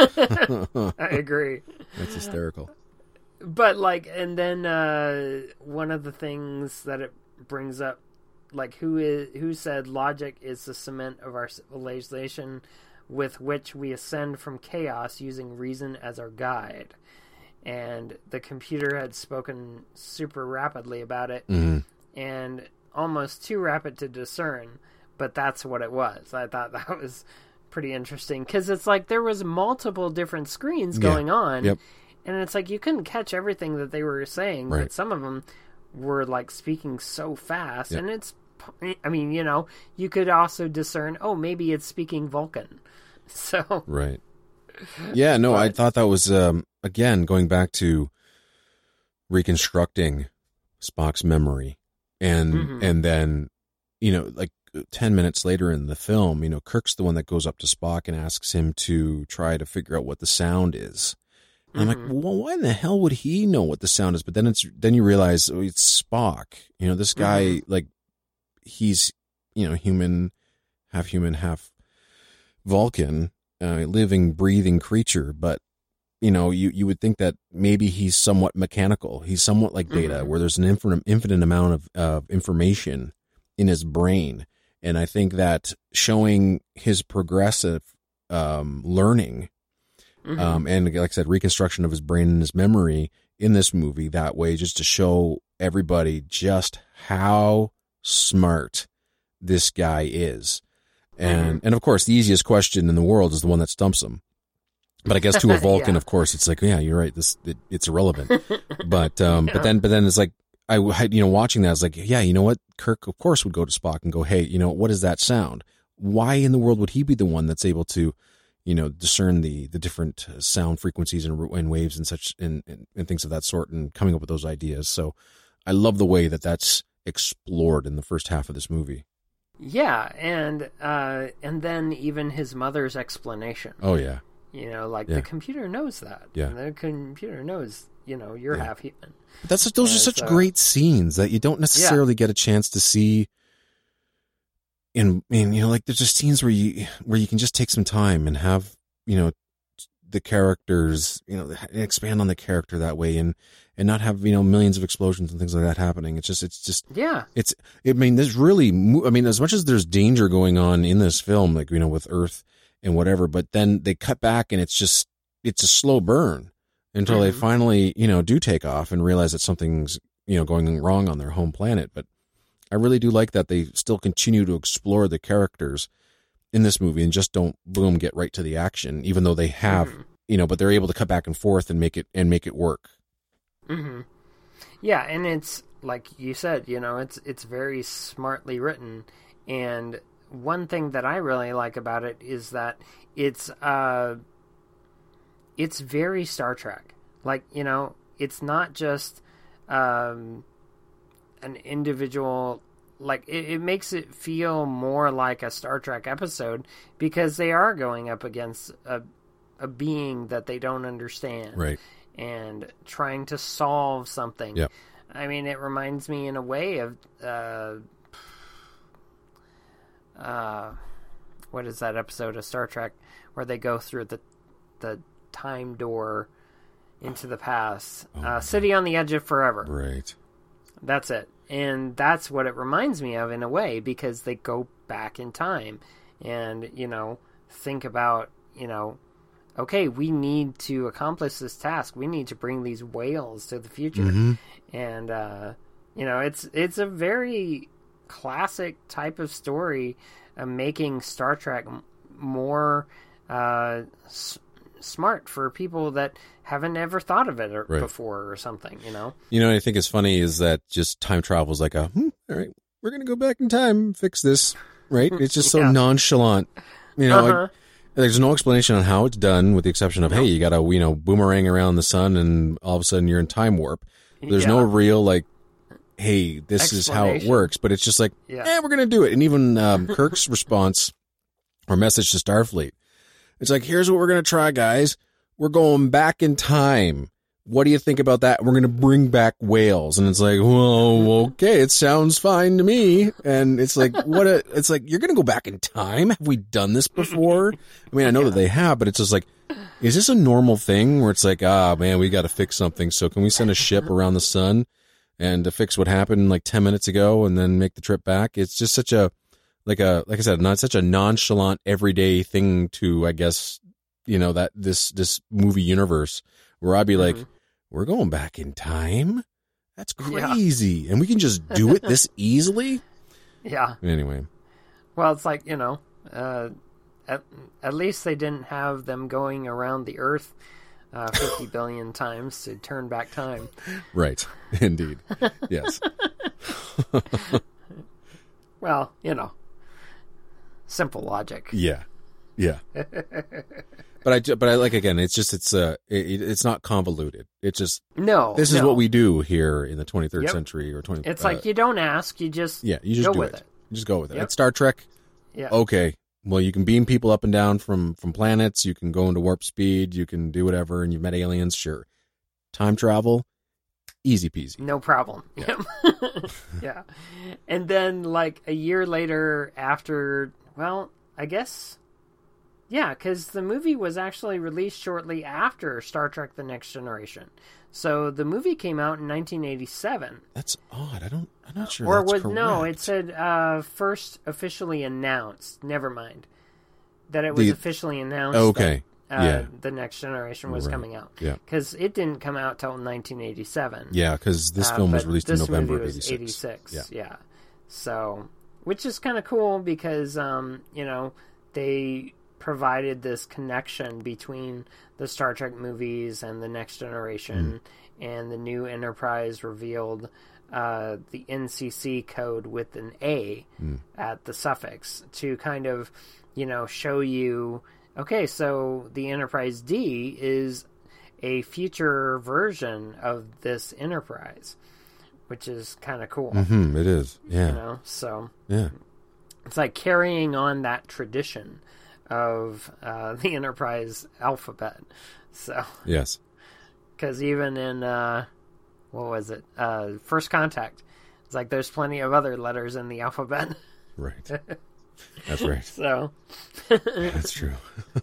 I agree. That's hysterical. But like, and then uh, one of the things that it brings up, like, who is who said logic is the cement of our civilization, with which we ascend from chaos using reason as our guide. And the computer had spoken super rapidly about it, Mm-hmm. and almost too rapid to discern. But that's what it was. I thought that was pretty interesting because it's like there was multiple different screens going Yeah. on. Yep. And it's like you couldn't catch everything that they were saying, Right. but some of them were like speaking so fast. Yep. And it's, I mean, you know, you could also discern, oh, maybe it's speaking Vulcan. So, Right. Yeah, no, I But- thought that was, um, again, going back to reconstructing Spock's memory. And, Mhm. and then, you know, like ten minutes later in the film, you know, Kirk's the one that goes up to Spock and asks him to try to figure out what the sound is. And I'm Mhm. like, well, why in the hell would he know what the sound is? But then it's, then you realize oh, it's Spock. You know, this guy, Mhm. like, he's, you know, human, half human, half Vulcan, uh, living, breathing creature. But, you know, you, you would think that maybe he's somewhat mechanical. He's somewhat like Data, Mhm. where there's an infinite, infinite amount of, of information in his brain. And I think that showing his progressive um, learning, Mhm. um, and like I said, reconstruction of his brain and his memory in this movie that way, just to show everybody just how smart this guy is. And and of course, the easiest question in the world is the one that stumps them. But I guess to a Vulcan, Yeah. of course, it's like, yeah, you're right. This it, it's irrelevant. But um, Yeah. but then but then it's like I had, you know, watching that, I was like, yeah, you know what? Kirk, of course, would go to Spock and go, hey, you know, what is that sound? Why in the world would he be the one that's able to, you know, discern the the different sound frequencies and, and waves and such and, and and things of that sort, and coming up with those ideas? So I love the way that that's explored in the first half of this movie. Yeah, and uh, and then even his mother's explanation. Oh yeah. You know, like Yeah. the computer knows that. Yeah. The computer knows, you know, you're Yeah. half human. But that's those Yeah, are such so- great scenes that you don't necessarily get a chance to see. In, in you know, like there's just scenes where you where you can just take some time and have, you know, the characters, you know, expand on the character that way, and and not have, you know, millions of explosions and things like that happening. It's just it's just Yeah. it's I mean there's really mo- I mean, as much as there's danger going on in this film, like, you know, with Earth and whatever, but then they cut back and it's just it's a slow burn until they Mhm. finally, you know, do take off and realize that something's, you know, going wrong on their home planet. But I really do like that they still continue to explore the characters in this movie and just don't boom get right to the action, even though they have, Mhm. you know, but they're able to cut back and forth and make it and make it work. hmm Yeah, and it's like you said, you know, it's it's very smartly written, and one thing that I really like about it is that it's uh it's very Star Trek. Like, you know, it's not just um an individual, like it, it makes it feel more like a Star Trek episode because they are going up against a a being that they don't understand. Right. And trying to solve something. Yep. I mean, it reminds me in a way of uh, uh, what is that episode of Star Trek where they go through the the time door into the past? Oh, uh, City on the Edge of Forever. Right. That's it. And that's what it reminds me of in a way, because they go back in time and, you know, think about, you know, okay, we need to accomplish this task. We need to bring these whales to the future. Mm-hmm. And, uh, you know, it's it's a very classic type of story, uh, making Star Trek m- more uh, s- smart for people that haven't ever thought of it or, Right. before or something, you know? You know what I think is funny is that just time travel is like a, hmm, all right, we're going to go back in time and fix this, right? It's just so Yeah. nonchalant. You know, Uh-huh. like, there's no explanation on how it's done, with the exception of, hey, you got to, you know, boomerang around the sun and all of a sudden you're in time warp. There's no Yeah. real, like, hey, this is how it Explanation. works. But it's just like, Yeah. eh, we're going to do it. And even um, Kirk's response or message to Starfleet, it's like, here's what we're going to try, guys. We're going back in time. What do you think about that? We're going to bring back whales. And it's like, whoa, okay, it sounds fine to me. And it's like, what a, it's like, you're going to go back in time? Have we done this before? I mean, I know Yeah. that they have, but it's just like, is this a normal thing where it's like, ah, man, we got to fix something. So can we send a ship around the sun and to fix what happened like ten minutes ago and then make the trip back? It's just such a, like a, like I said, not such a nonchalant everyday thing to, I guess, you know, that this, this movie universe where I'd be like, Mhm. we're going back in time? That's Yeah. crazy. And we can just do it this easily? Yeah. Anyway. Well, it's like, you know, uh, at, at least they didn't have them going around the Earth uh, fifty billion times to turn back time. Right. Indeed. Yes. Well, you know, simple logic. Yeah. Yeah. But I, ju- but I like, again, it's just, it's, uh, it, it's not convoluted. It's just, No. this is no. what we do here in the twenty-third Yep. century or twenty. It's uh, like you don't ask, you just yeah, you just go do with it. it. You just go with it. Yep. It's Star Trek. Yeah. Okay. Well, you can beam people up and down from, from planets. You can go into warp speed. You can do whatever. And you've met aliens. Sure. Time travel. Easy peasy. No problem. Yeah. Yep. Yeah. And then, like, a year later, after, well, I guess, yeah, because the movie was actually released shortly after Star Trek The Next Generation. So the movie came out in nineteen eighty-seven. That's odd. I don't, I'm not sure Or that's was, correct. no, it said uh, first officially announced. Never mind. That it was The- officially announced. Okay. That, uh, Yeah. The Next Generation was Right. coming out. Yeah. Because it didn't come out till nineteen eighty-seven. Yeah, because this Uh, film was but released in this November movie of was eighty-six. eighty-six. Yeah. Yeah. So, which is kind of cool because, um, you know, they provided this connection between the Star Trek movies and the Next Generation, mm. and the new Enterprise revealed uh, the N C C code with an A mm. at the suffix to kind of, you know, show you, okay, so the Enterprise D is a future version of this Enterprise, which is kind of cool. Mm-hmm, it is, yeah. You know, so yeah, it's like carrying on that tradition of uh, the Enterprise alphabet. So yes, because even in uh, what was it, uh, First Contact, it's like there's plenty of other letters in the alphabet. Right. That's right. So that's true.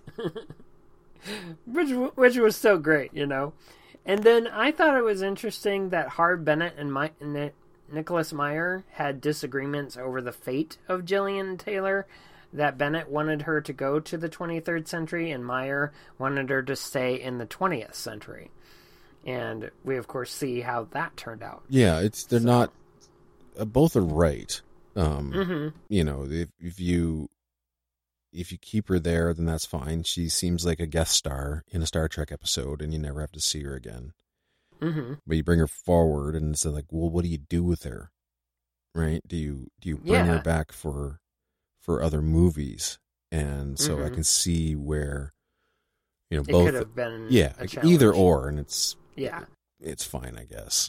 which which was so great, you know. And then I thought it was interesting that Harve Bennett and My, Ni- Nicholas Meyer had disagreements over the fate of Gillian Taylor. That Bennett wanted her to go to the twenty-third century, and Meyer wanted her to stay in the twentieth century. And we, of course, see how that turned out. Yeah, it's they're so. not. Uh, both are right. Um, mm-hmm. You know, if, if you if you keep her there, then that's fine. She seems like a guest star in a Star Trek episode, and you never have to see her again. Mm-hmm. But you bring her forward, and it's like, well, what do you do with her? Right? Do you do you bring yeah. her back for for other movies? And so mm-hmm. I can see where, you know, it both could have been yeah, a either or, and it's yeah, it's fine, I guess.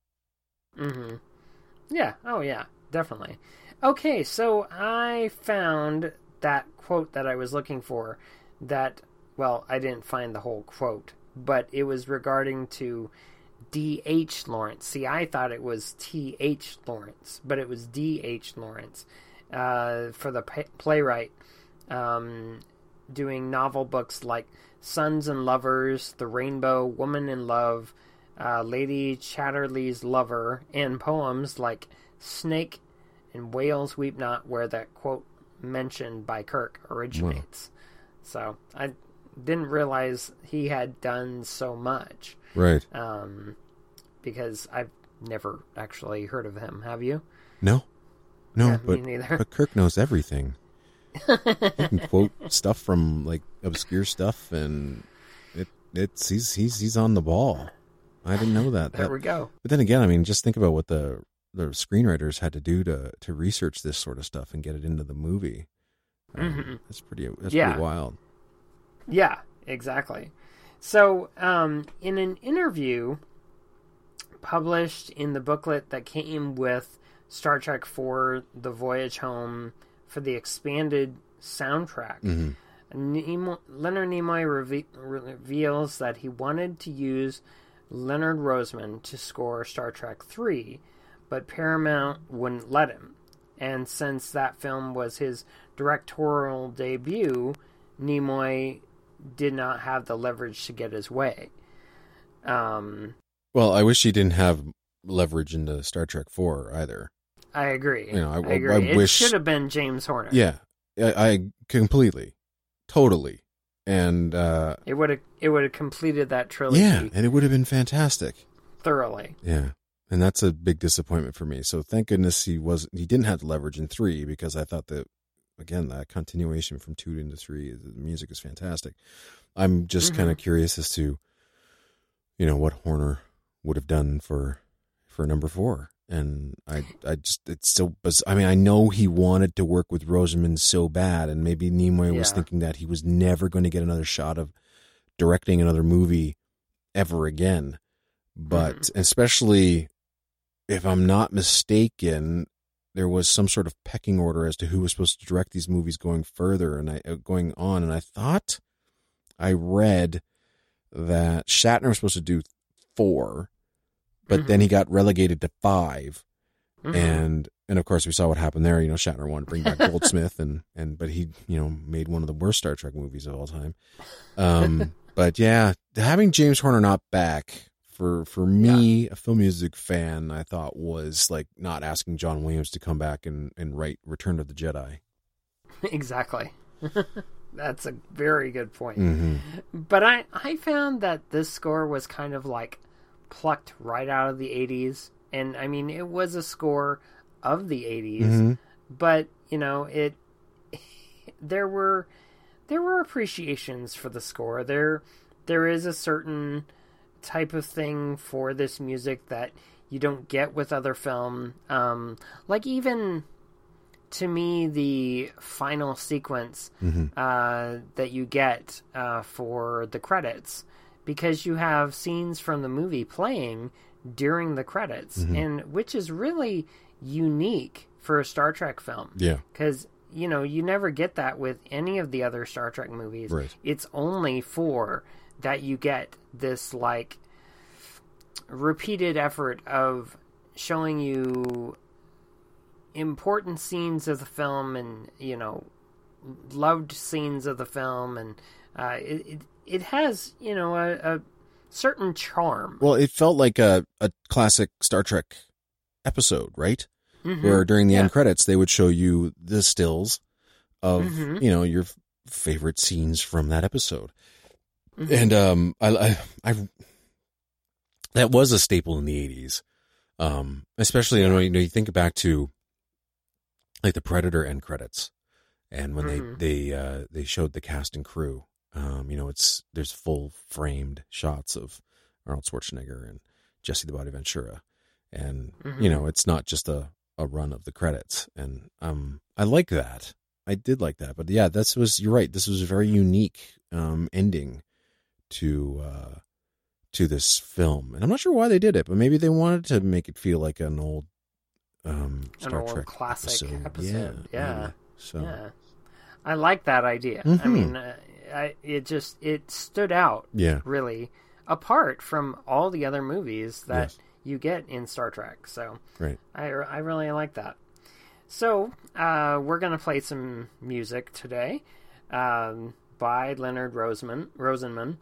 Mm-hmm. Yeah. Oh, yeah. Definitely. Okay, so I found that quote that I was looking for. That, well, I didn't find the whole quote, but it was regarding to D H Lawrence. See, I thought it was T H Lawrence, but it was D H Lawrence, uh, for the p- playwright, um, doing novel books like Sons and Lovers, The Rainbow, Woman in Love, uh, Lady Chatterley's Lover, and poems like Snake and Whales Weep Not, where that quote mentioned by Kirk originates. Wow. So I didn't realize he had done so much. Right. Um, because I've never actually heard of him. Have you? No. No, yeah, but, me neither. but Kirk knows everything. He can quote stuff from like obscure stuff, and it it's he's he's he's on the ball. I didn't know that. There that, we go. But then again, I mean, just think about what the the screenwriters had to do to to research this sort of stuff and get it into the movie. Um, mm-hmm. That's pretty. That's yeah. pretty wild. Yeah, exactly. So, um, in an interview published in the booklet that came with Star Trek four: The Voyage Home for the expanded soundtrack, mm-hmm. Nemo- Leonard Nimoy reve- reveals that he wanted to use Leonard Roseman to score Star Trek three, but Paramount wouldn't let him. And since that film was his directorial debut, Nimoy did not have the leverage to get his way. Um, well, I wish he didn't have leverage into Star Trek four either. I agree. You know, I, I agree. I it wish, should have been James Horner. Yeah, I, I completely, totally, and uh, it would have it would have completed that trilogy. Yeah, and it would have been fantastic, thoroughly. Yeah, and that's a big disappointment for me. So thank goodness he was he didn't have the leverage in three, because I thought that, again, that continuation from two into three, the music is fantastic. I'm just mm-hmm. kind of curious as to, you know, what Horner would have done for for number four. And I, I just, it's so, I mean, I know he wanted to work with Roseman so bad, and maybe Nimoy yeah. was thinking that he was never going to get another shot of directing another movie ever again. But mm-hmm. especially, if I'm not mistaken, there was some sort of pecking order as to who was supposed to direct these movies going further and I, uh, going on. And I thought I read that Shatner was supposed to do four, but mm-hmm. then he got relegated to five. Mm-hmm. And, and of course we saw what happened there. You know, Shatner wanted to bring back Goldsmith and, and, but he, you know, made one of the worst Star Trek movies of all time. Um, but yeah, having James Horner not back for, for me, yeah. a film music fan, I thought was like not asking John Williams to come back and, and write Return of the Jedi. Exactly. That's a very good point. Mm-hmm. But I, I found that this score was kind of like plucked right out of the eighties. And I mean, it was a score of the eighties, mm-hmm. but you know, it there were there were appreciations for the score. There there is a certain type of thing for this music that you don't get with other film. Um, like even to me, the final sequence Mm-hmm. uh, that you get uh, for the credits, because you have scenes from the movie playing during the credits, Mm-hmm. and which is really unique for a Star Trek film. Yeah. Because, you know, you never get that with any of the other Star Trek movies. Right. It's only for that you get this, like, repeated effort of showing you important scenes of the film and, you know, loved scenes of the film. And uh, it, it, it has, you know, a, a certain charm. Well, it felt like a, a classic Star Trek episode, right? Mm-hmm. Where during the Yeah. end credits, they would show you the stills of, Mhm. you know, your f- favorite scenes from that episode. Mhm. And um, I, I, I, that was a staple in the eighties. Um, especially, you know, you know, you think back to like the Predator end credits, and when Mhm. they they uh, they showed the cast and crew. Um, you know, it's there's full framed shots of Arnold Schwarzenegger and Jesse the Body Ventura, and Mhm. you know, it's not just a, a run of the credits. And um, I like that. I did like that. But yeah, this was you're right. This was a very unique um, ending to uh, to this film, and I'm not sure why they did it, but maybe they wanted to make it feel like an old um, An Star old Trek classic episode. episode. Yeah. maybe. So Yeah. I like that idea. I Mhm. mean, uh, I, it just, it stood out yeah, really apart from all the other movies that Yes. you get in Star Trek. So right. I, I really like that. So uh, we're going to play some music today um, by Leonard Rosenman. Rosenman.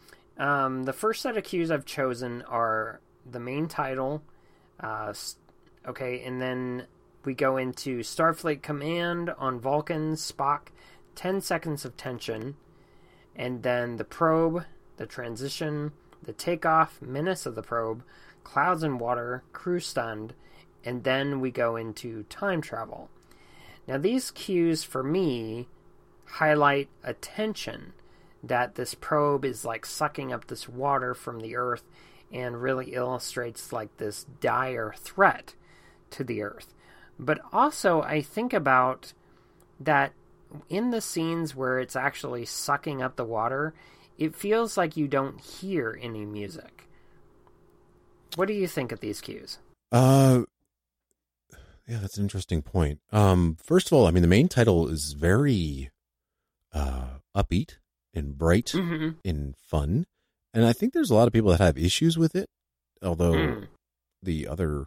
Um, the first set of cues I've chosen are the main title. Uh, s- okay, and then we go into Starfleet Command on Vulcan, Spock, ten seconds of tension, and then the probe, the transition, the takeoff, menace of the probe, clouds and water, crew stunned, and then we go into time travel. Now these cues for me highlight a tension that this probe is like sucking up this water from the Earth, and really illustrates like this dire threat to the Earth. But also I think about that in the scenes where it's actually sucking up the water, it feels like you don't hear any music. What do you think of these cues? Uh, yeah, that's an interesting point. Um, first of all, I mean, the main title is very uh, upbeat and bright Mm-hmm. and fun, and I think there's a lot of people that have issues with it. Although Mm. the other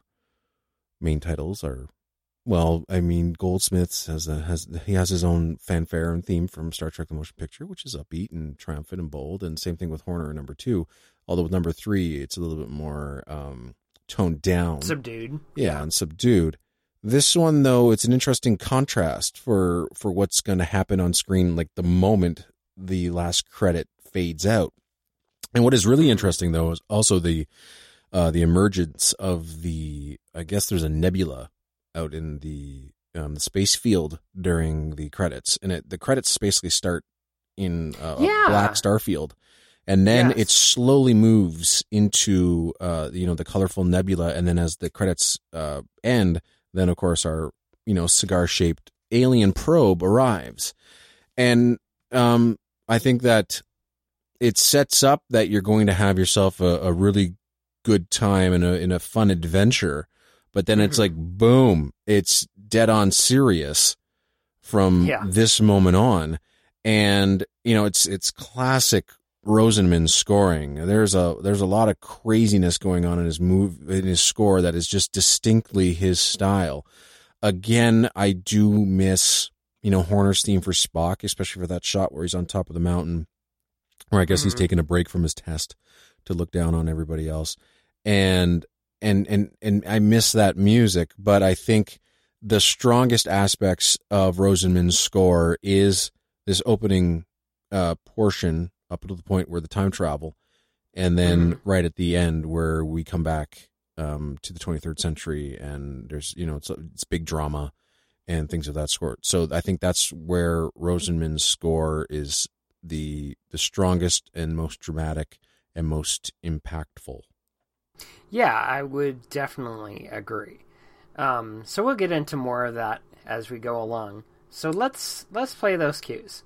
main titles are, well, I mean, Goldsmiths has a, has he has his own fanfare and theme from Star Trek: The Motion Picture, which is upbeat and triumphant and bold, and same thing with Horner in number two. Although with number three, it's a little bit more um, toned down. Subdued. Yeah, and subdued. This one, though, it's an interesting contrast for for what's going to happen on screen, like the moment the last credit fades out. And what is really interesting, though, is also the uh, the emergence of the. I guess there's a nebula out in the um, the space field during the credits, and it, the credits basically start in uh, Yeah. a black star field. And then Yes. it slowly moves into, uh, you know, the colorful nebula. And then as the credits uh, end, then, of course, our, you know, cigar-shaped alien probe arrives. And um, I think that it sets up that you're going to have yourself a, a really good time and a, in a fun adventure. But then it's Mhm. like, boom, it's dead on serious from Yeah. this moment on. And, you know, it's it's classic Rosenman scoring. There's a there's a lot of craziness going on in his move in his score that is just distinctly his style. Again, I do miss, you know, Horner's theme for Spock, especially for that shot where he's on top of the mountain, where I guess he's Mhm. taking a break from his test to look down on everybody else. And and and and I miss that music, but I think the strongest aspects of Rosenman's score is this opening uh, portion up to the point where the time travel, and then right at the end where we come back um, to the twenty-third century, and there's, you know, it's, it's big drama, and things of that sort. So I think that's where Rosenman's score is the the strongest and most dramatic and most impactful. Yeah, I would definitely agree. Um, so we'll get into more of that as we go along. So let's let's play those cues.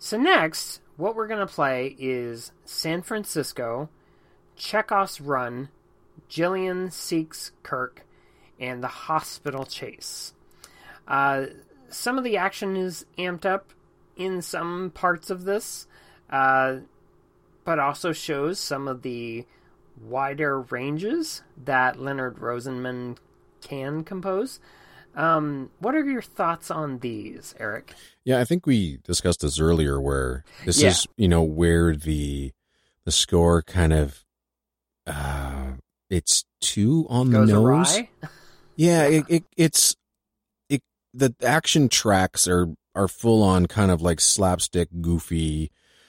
So next, what we're going to play is San Francisco, Chekhov's Run, Jillian Seeks Kirk, and The Hospital Chase. Uh, some of the action is amped up in some parts of this, uh, but also shows some of the wider ranges that Leonard Rosenman can compose. Um, what are your thoughts on these, Eric? Yeah, I think we discussed this earlier, where this Yeah. is, you know, where the the score kind of uh, it's too on Goes the nose. awry? Yeah, It, it it's it the action tracks are are full on kind of like slapstick, goofy,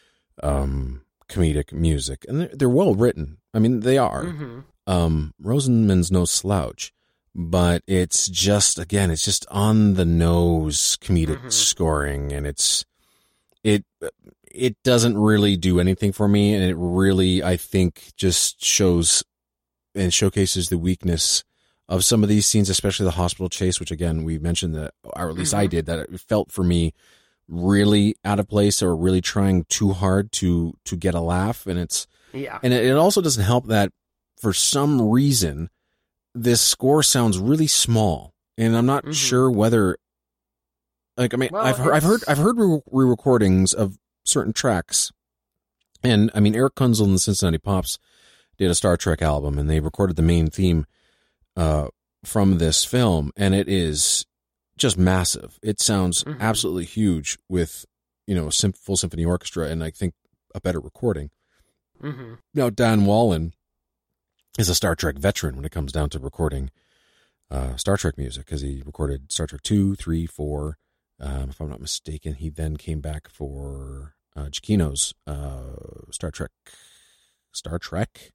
um, comedic music, and they're, they're well written. I mean, they are. Mm-hmm. Um, Rosenman's no slouch. But it's just, again, it's just on the nose comedic Mhm. scoring, and it's, it, it doesn't really do anything for me. And it really, I think, just shows and showcases the weakness of some of these scenes, especially the hospital chase, which again, we mentioned that, or at least I Mhm. did, that it felt for me really out of place or really trying too hard to, to get a laugh. And it's, Yeah. and it also doesn't help that for some reason, this score sounds really small, and I'm not Mhm. sure whether, like, I mean, Well, I've heard, I've heard, it's- I've heard re-recordings of certain tracks, and I mean, Eric Kunzel and the Cincinnati Pops did a Star Trek album, and they recorded the main theme uh, from this film, and it is just massive. It sounds Mhm. absolutely huge with, you know, a sym- full symphony orchestra, and I think a better recording. Mm-hmm. Now, Dan Wallen is a Star Trek veteran when it comes down to recording uh, Star Trek music, because he recorded Star Trek two, three, four. Um, if I'm not mistaken, he then came back for uh, Giacchino's uh, Star Trek, Star Trek,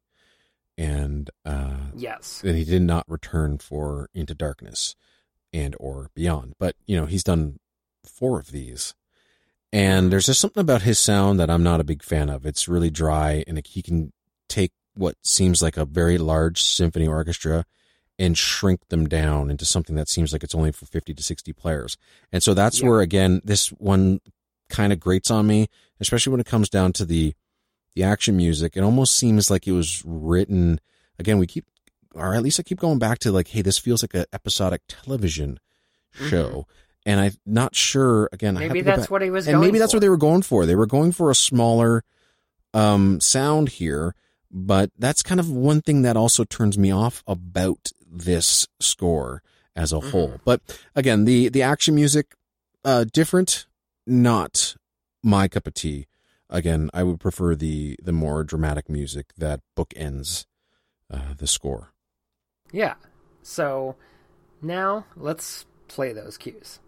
and uh, Yes. then he did not return for Into Darkness and or Beyond. But you know, he's done four of these, and there's just something about his sound that I'm not a big fan of. It's really dry, and it, he can take what seems like a very large symphony orchestra and shrink them down into something that seems like it's only for fifty to sixty players. And so that's Yeah. where, again, this one kind of grates on me, especially when it comes down to the, the action music. It almost seems like it was written, again, we keep, or at least I keep going back to like, hey, this feels like an episodic television show. Mhm. And I'm not sure, again, I have Maybe to go that's back- what he was and going maybe that's for. what they were going for. They were going for a smaller um, sound here, but that's kind of one thing that also turns me off about this score as a Mhm. whole. But again, the the action music, uh, different, not my cup of tea. Again, I would prefer the the more dramatic music that bookends uh, the score. Yeah. So now let's play those cues.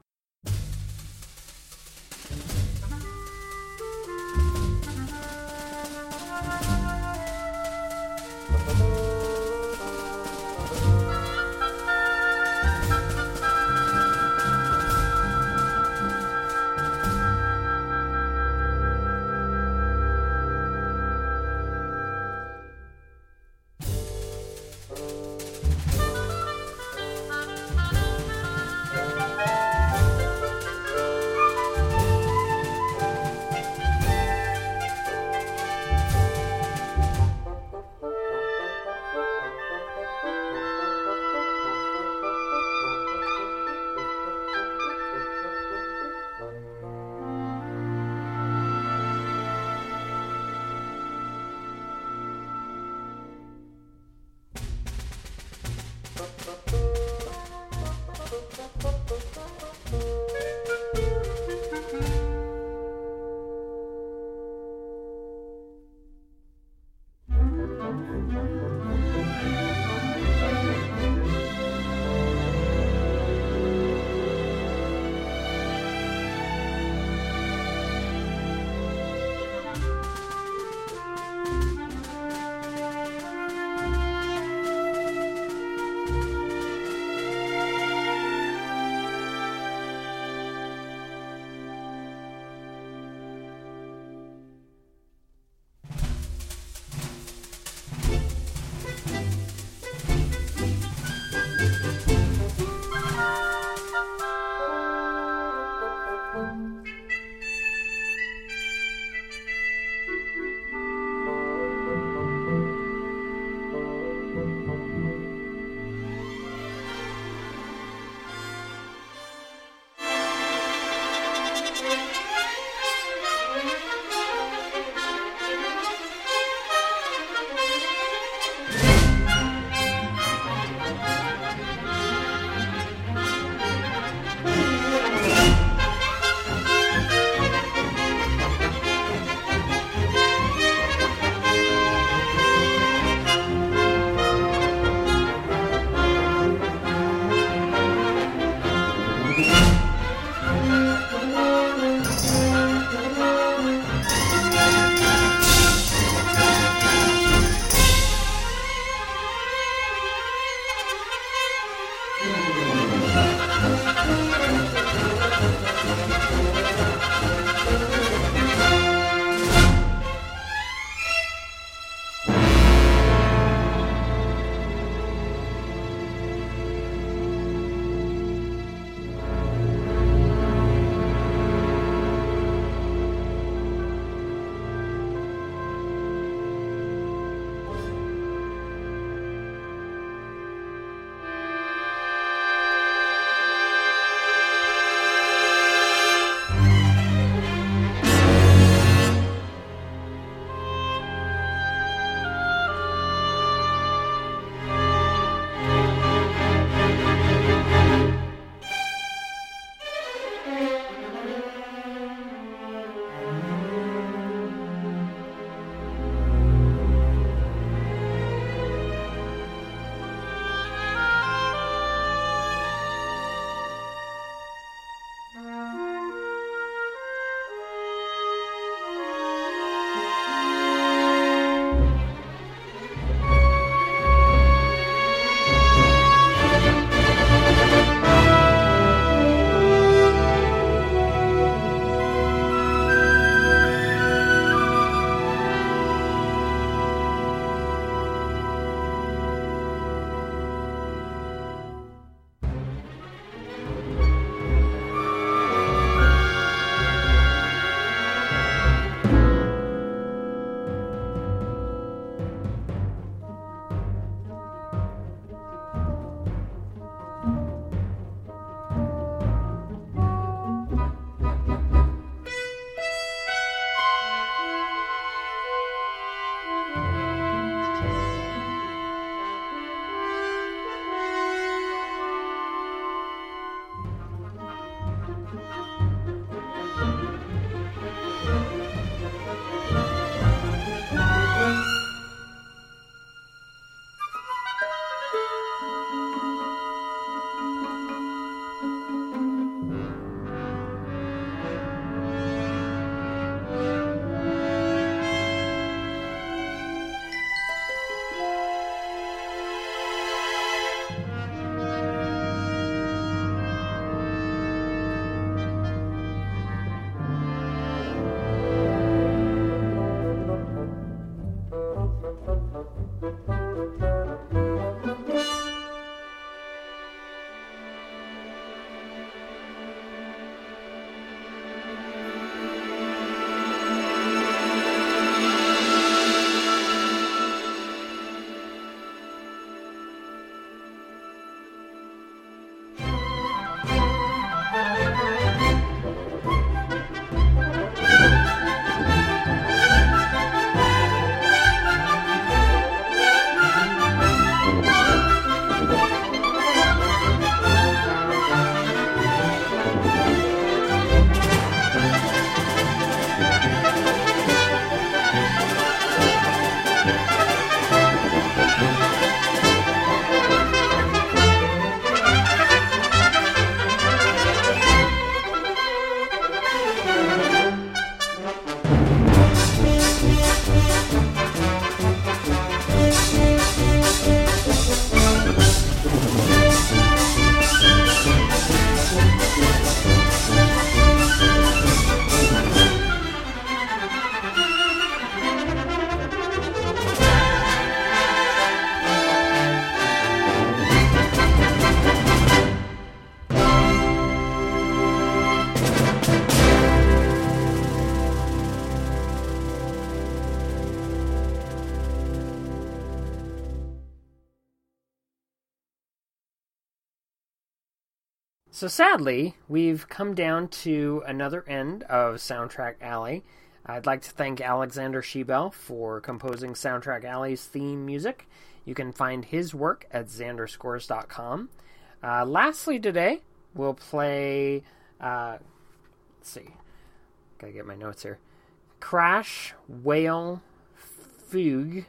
So sadly, we've come down to another end of Soundtrack Alley. I'd like to thank Alexander Shebel for composing Soundtrack Alley's theme music. You can find his work at xander scores dot com. Uh, lastly today, we'll play... Uh, let's see. Gotta get my notes here. Crash Whale Fugue.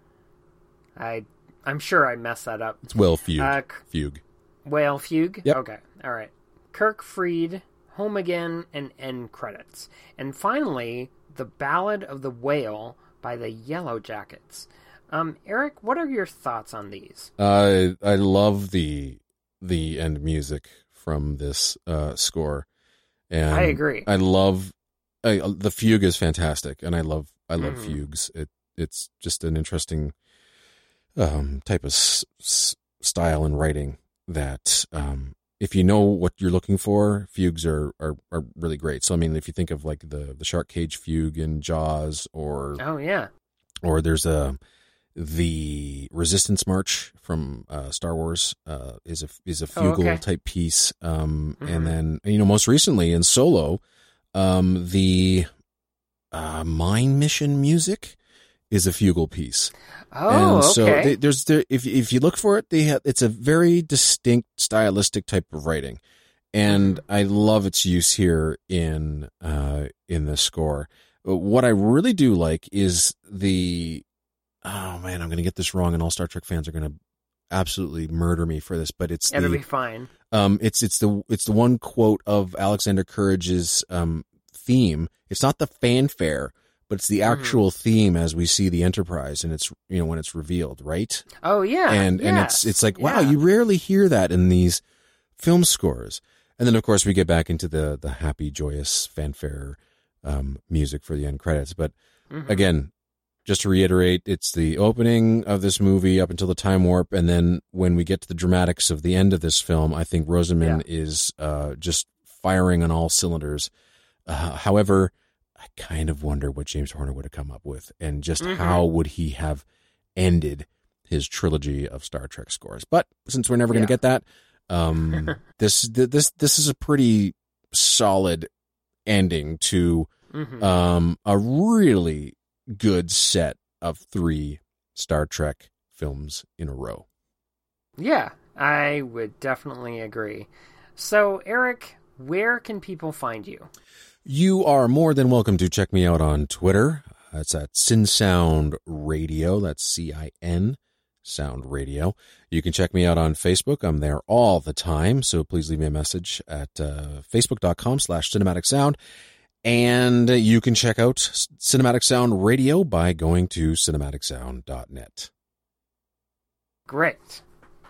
I, I'm sure I messed that up. It's Whale Fugue. Uh, Fugue. Whale Fugue? Yep. Okay, all right. Kirk Fried, Home Again, and End Credits. And finally, The Ballad of the Whale by the Yellow Jackets. Um, Eric, what are your thoughts on these? Uh, I love the the end music from this uh, score, and I agree. I love I, the fugue is fantastic, and I love I love Mm. fugues. It it's just an interesting um, type of s- s- style and writing that um, if you know what you're looking for, fugues are, are, are really great. So I mean, if you think of like the the shark cage fugue in Jaws, or Oh, yeah. or there's a the Resistance March from uh, Star Wars uh, is a is a Oh, fugal okay. type piece, um, Mhm. and then you know most recently in Solo, um, the uh, Mine Mission music is a fugal piece. Oh, and so okay. they, there's there if if you look for it, they have, it's a very distinct stylistic type of writing, and Mhm. I love its use here in uh, in the score. What I really do like is the oh man, I'm going to get this wrong, and all Star Trek fans are going to absolutely murder me for this, but it's It'll the be fine. um it's it's the it's the one quote of Alexander Courage's um theme. It's not the fanfare, but it's the actual theme as we see the Enterprise, and it's you know when it's revealed, right? Oh, yeah. and and yes. it's it's like wow, Yeah. you rarely hear that in these film scores. And then of course we get back into the the happy, joyous fanfare um, music for the end credits. But Mhm. again, just to reiterate, it's the opening of this movie up until the time warp, and then when we get to the dramatics of the end of this film, I think Rosamund is uh, just firing on all cylinders. Uh, however, I kind of wonder what James Horner would have come up with, and just Mhm. how would he have ended his trilogy of Star Trek scores. But since we're never going to Yeah. get that, um, this this this is a pretty solid ending to Mhm. um, a really good set of three Star Trek films in a row. Yeah, I would definitely agree. So, Eric, where can people find you? You are more than welcome to check me out on Twitter. It's at Sin Sound Radio. That's C I N Sound Radio. You can check me out on Facebook. I'm there all the time, so please leave me a message at uh, facebook.com slash cinematic sound. And you can check out Cinematic Sound Radio by going to cinematic sound dot net. Great.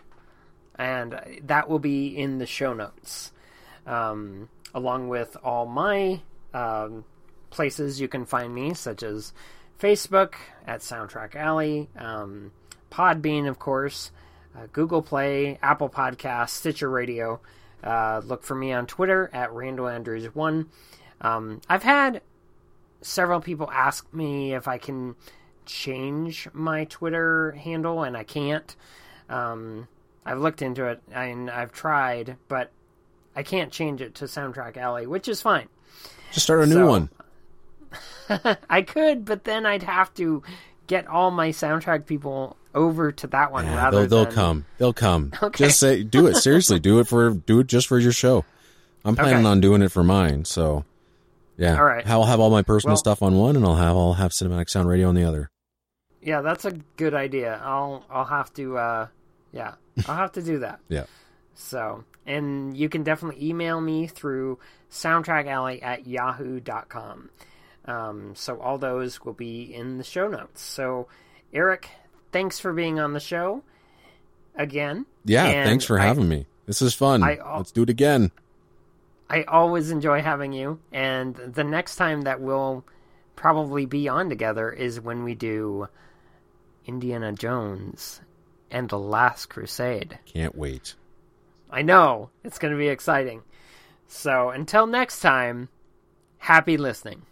And that will be in the show notes, um, along with all my um, places you can find me, such as Facebook at Soundtrack Alley, um, Podbean, of course, uh, Google Play, Apple Podcasts, Stitcher Radio. Uh, look for me on Twitter at Randall Andrews one. Um, I've had several people ask me if I can change my Twitter handle, and I can't. Um, I've looked into it, and I've tried, but I can't change it to Soundtrack Alley, which is fine. Just start a new So, one. I could, but then I'd have to get all my soundtrack people over to that one. Yeah, rather they'll, they'll than... come. They'll come. Okay. Just say, do it. Seriously, do it for do it just for your show. I'm planning Okay. on doing it for mine. So, yeah. All right. I'll have all my personal Well- stuff on one, and I'll have I'll have Cinematic Sound Radio on the other. Yeah, that's a good idea. I'll I'll have to uh yeah, I'll have to do that. Yeah. So, and you can definitely email me through soundtrackalley at yahoo dot com. Um, so all those will be in the show notes. So, Eric, thanks for being on the show again. Yeah. And Thanks for I- having me. This is fun. I- I'll- Let's do it again. I always enjoy having you, and the next time that we'll probably be on together is when we do Indiana Jones and the Last Crusade. Can't wait. I know, it's going to be exciting. So until next time, happy listening.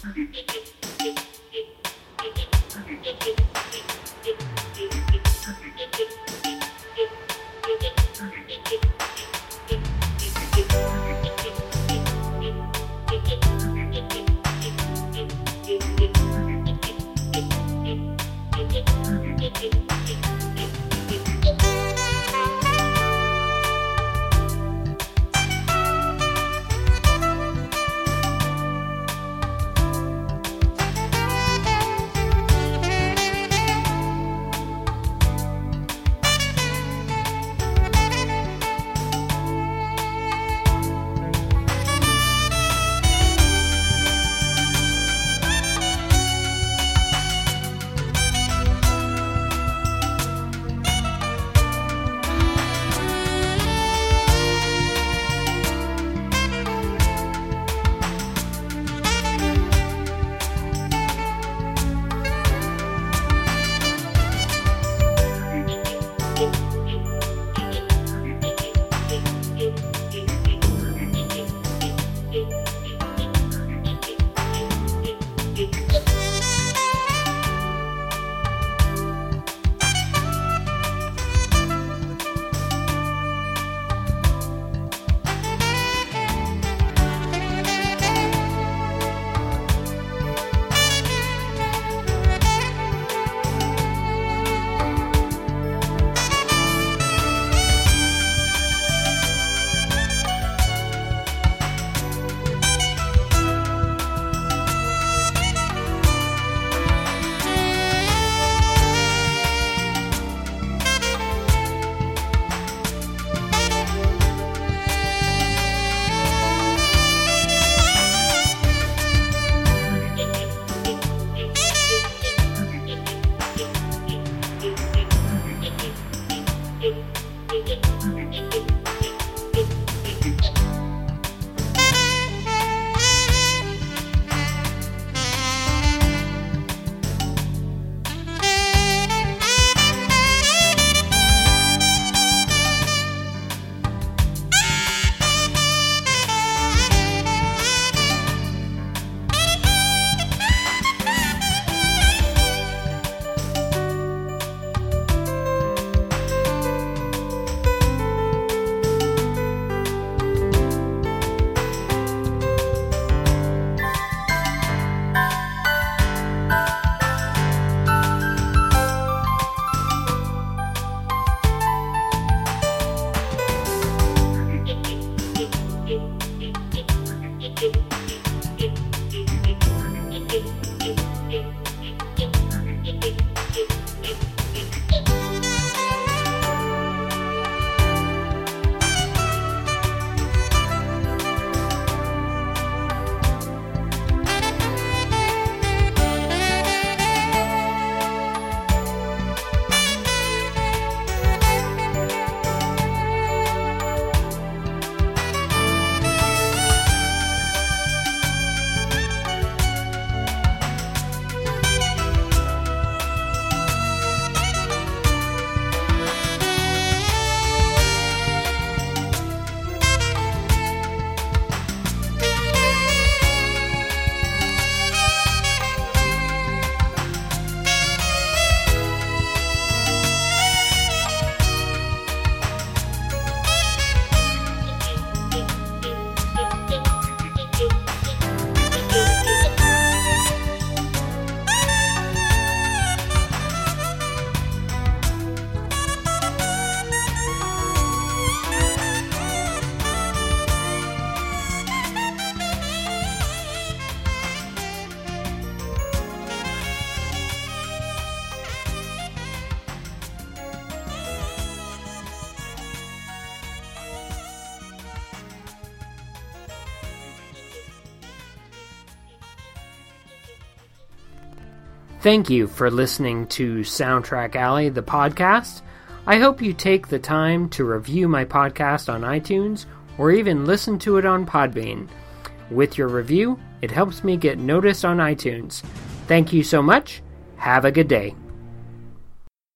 Thank you for listening to Soundtrack Alley, the podcast. I hope you take the time to review my podcast on iTunes or even listen to it on Podbean. With your review, it helps me get noticed on iTunes. Thank you so much. Have a good day.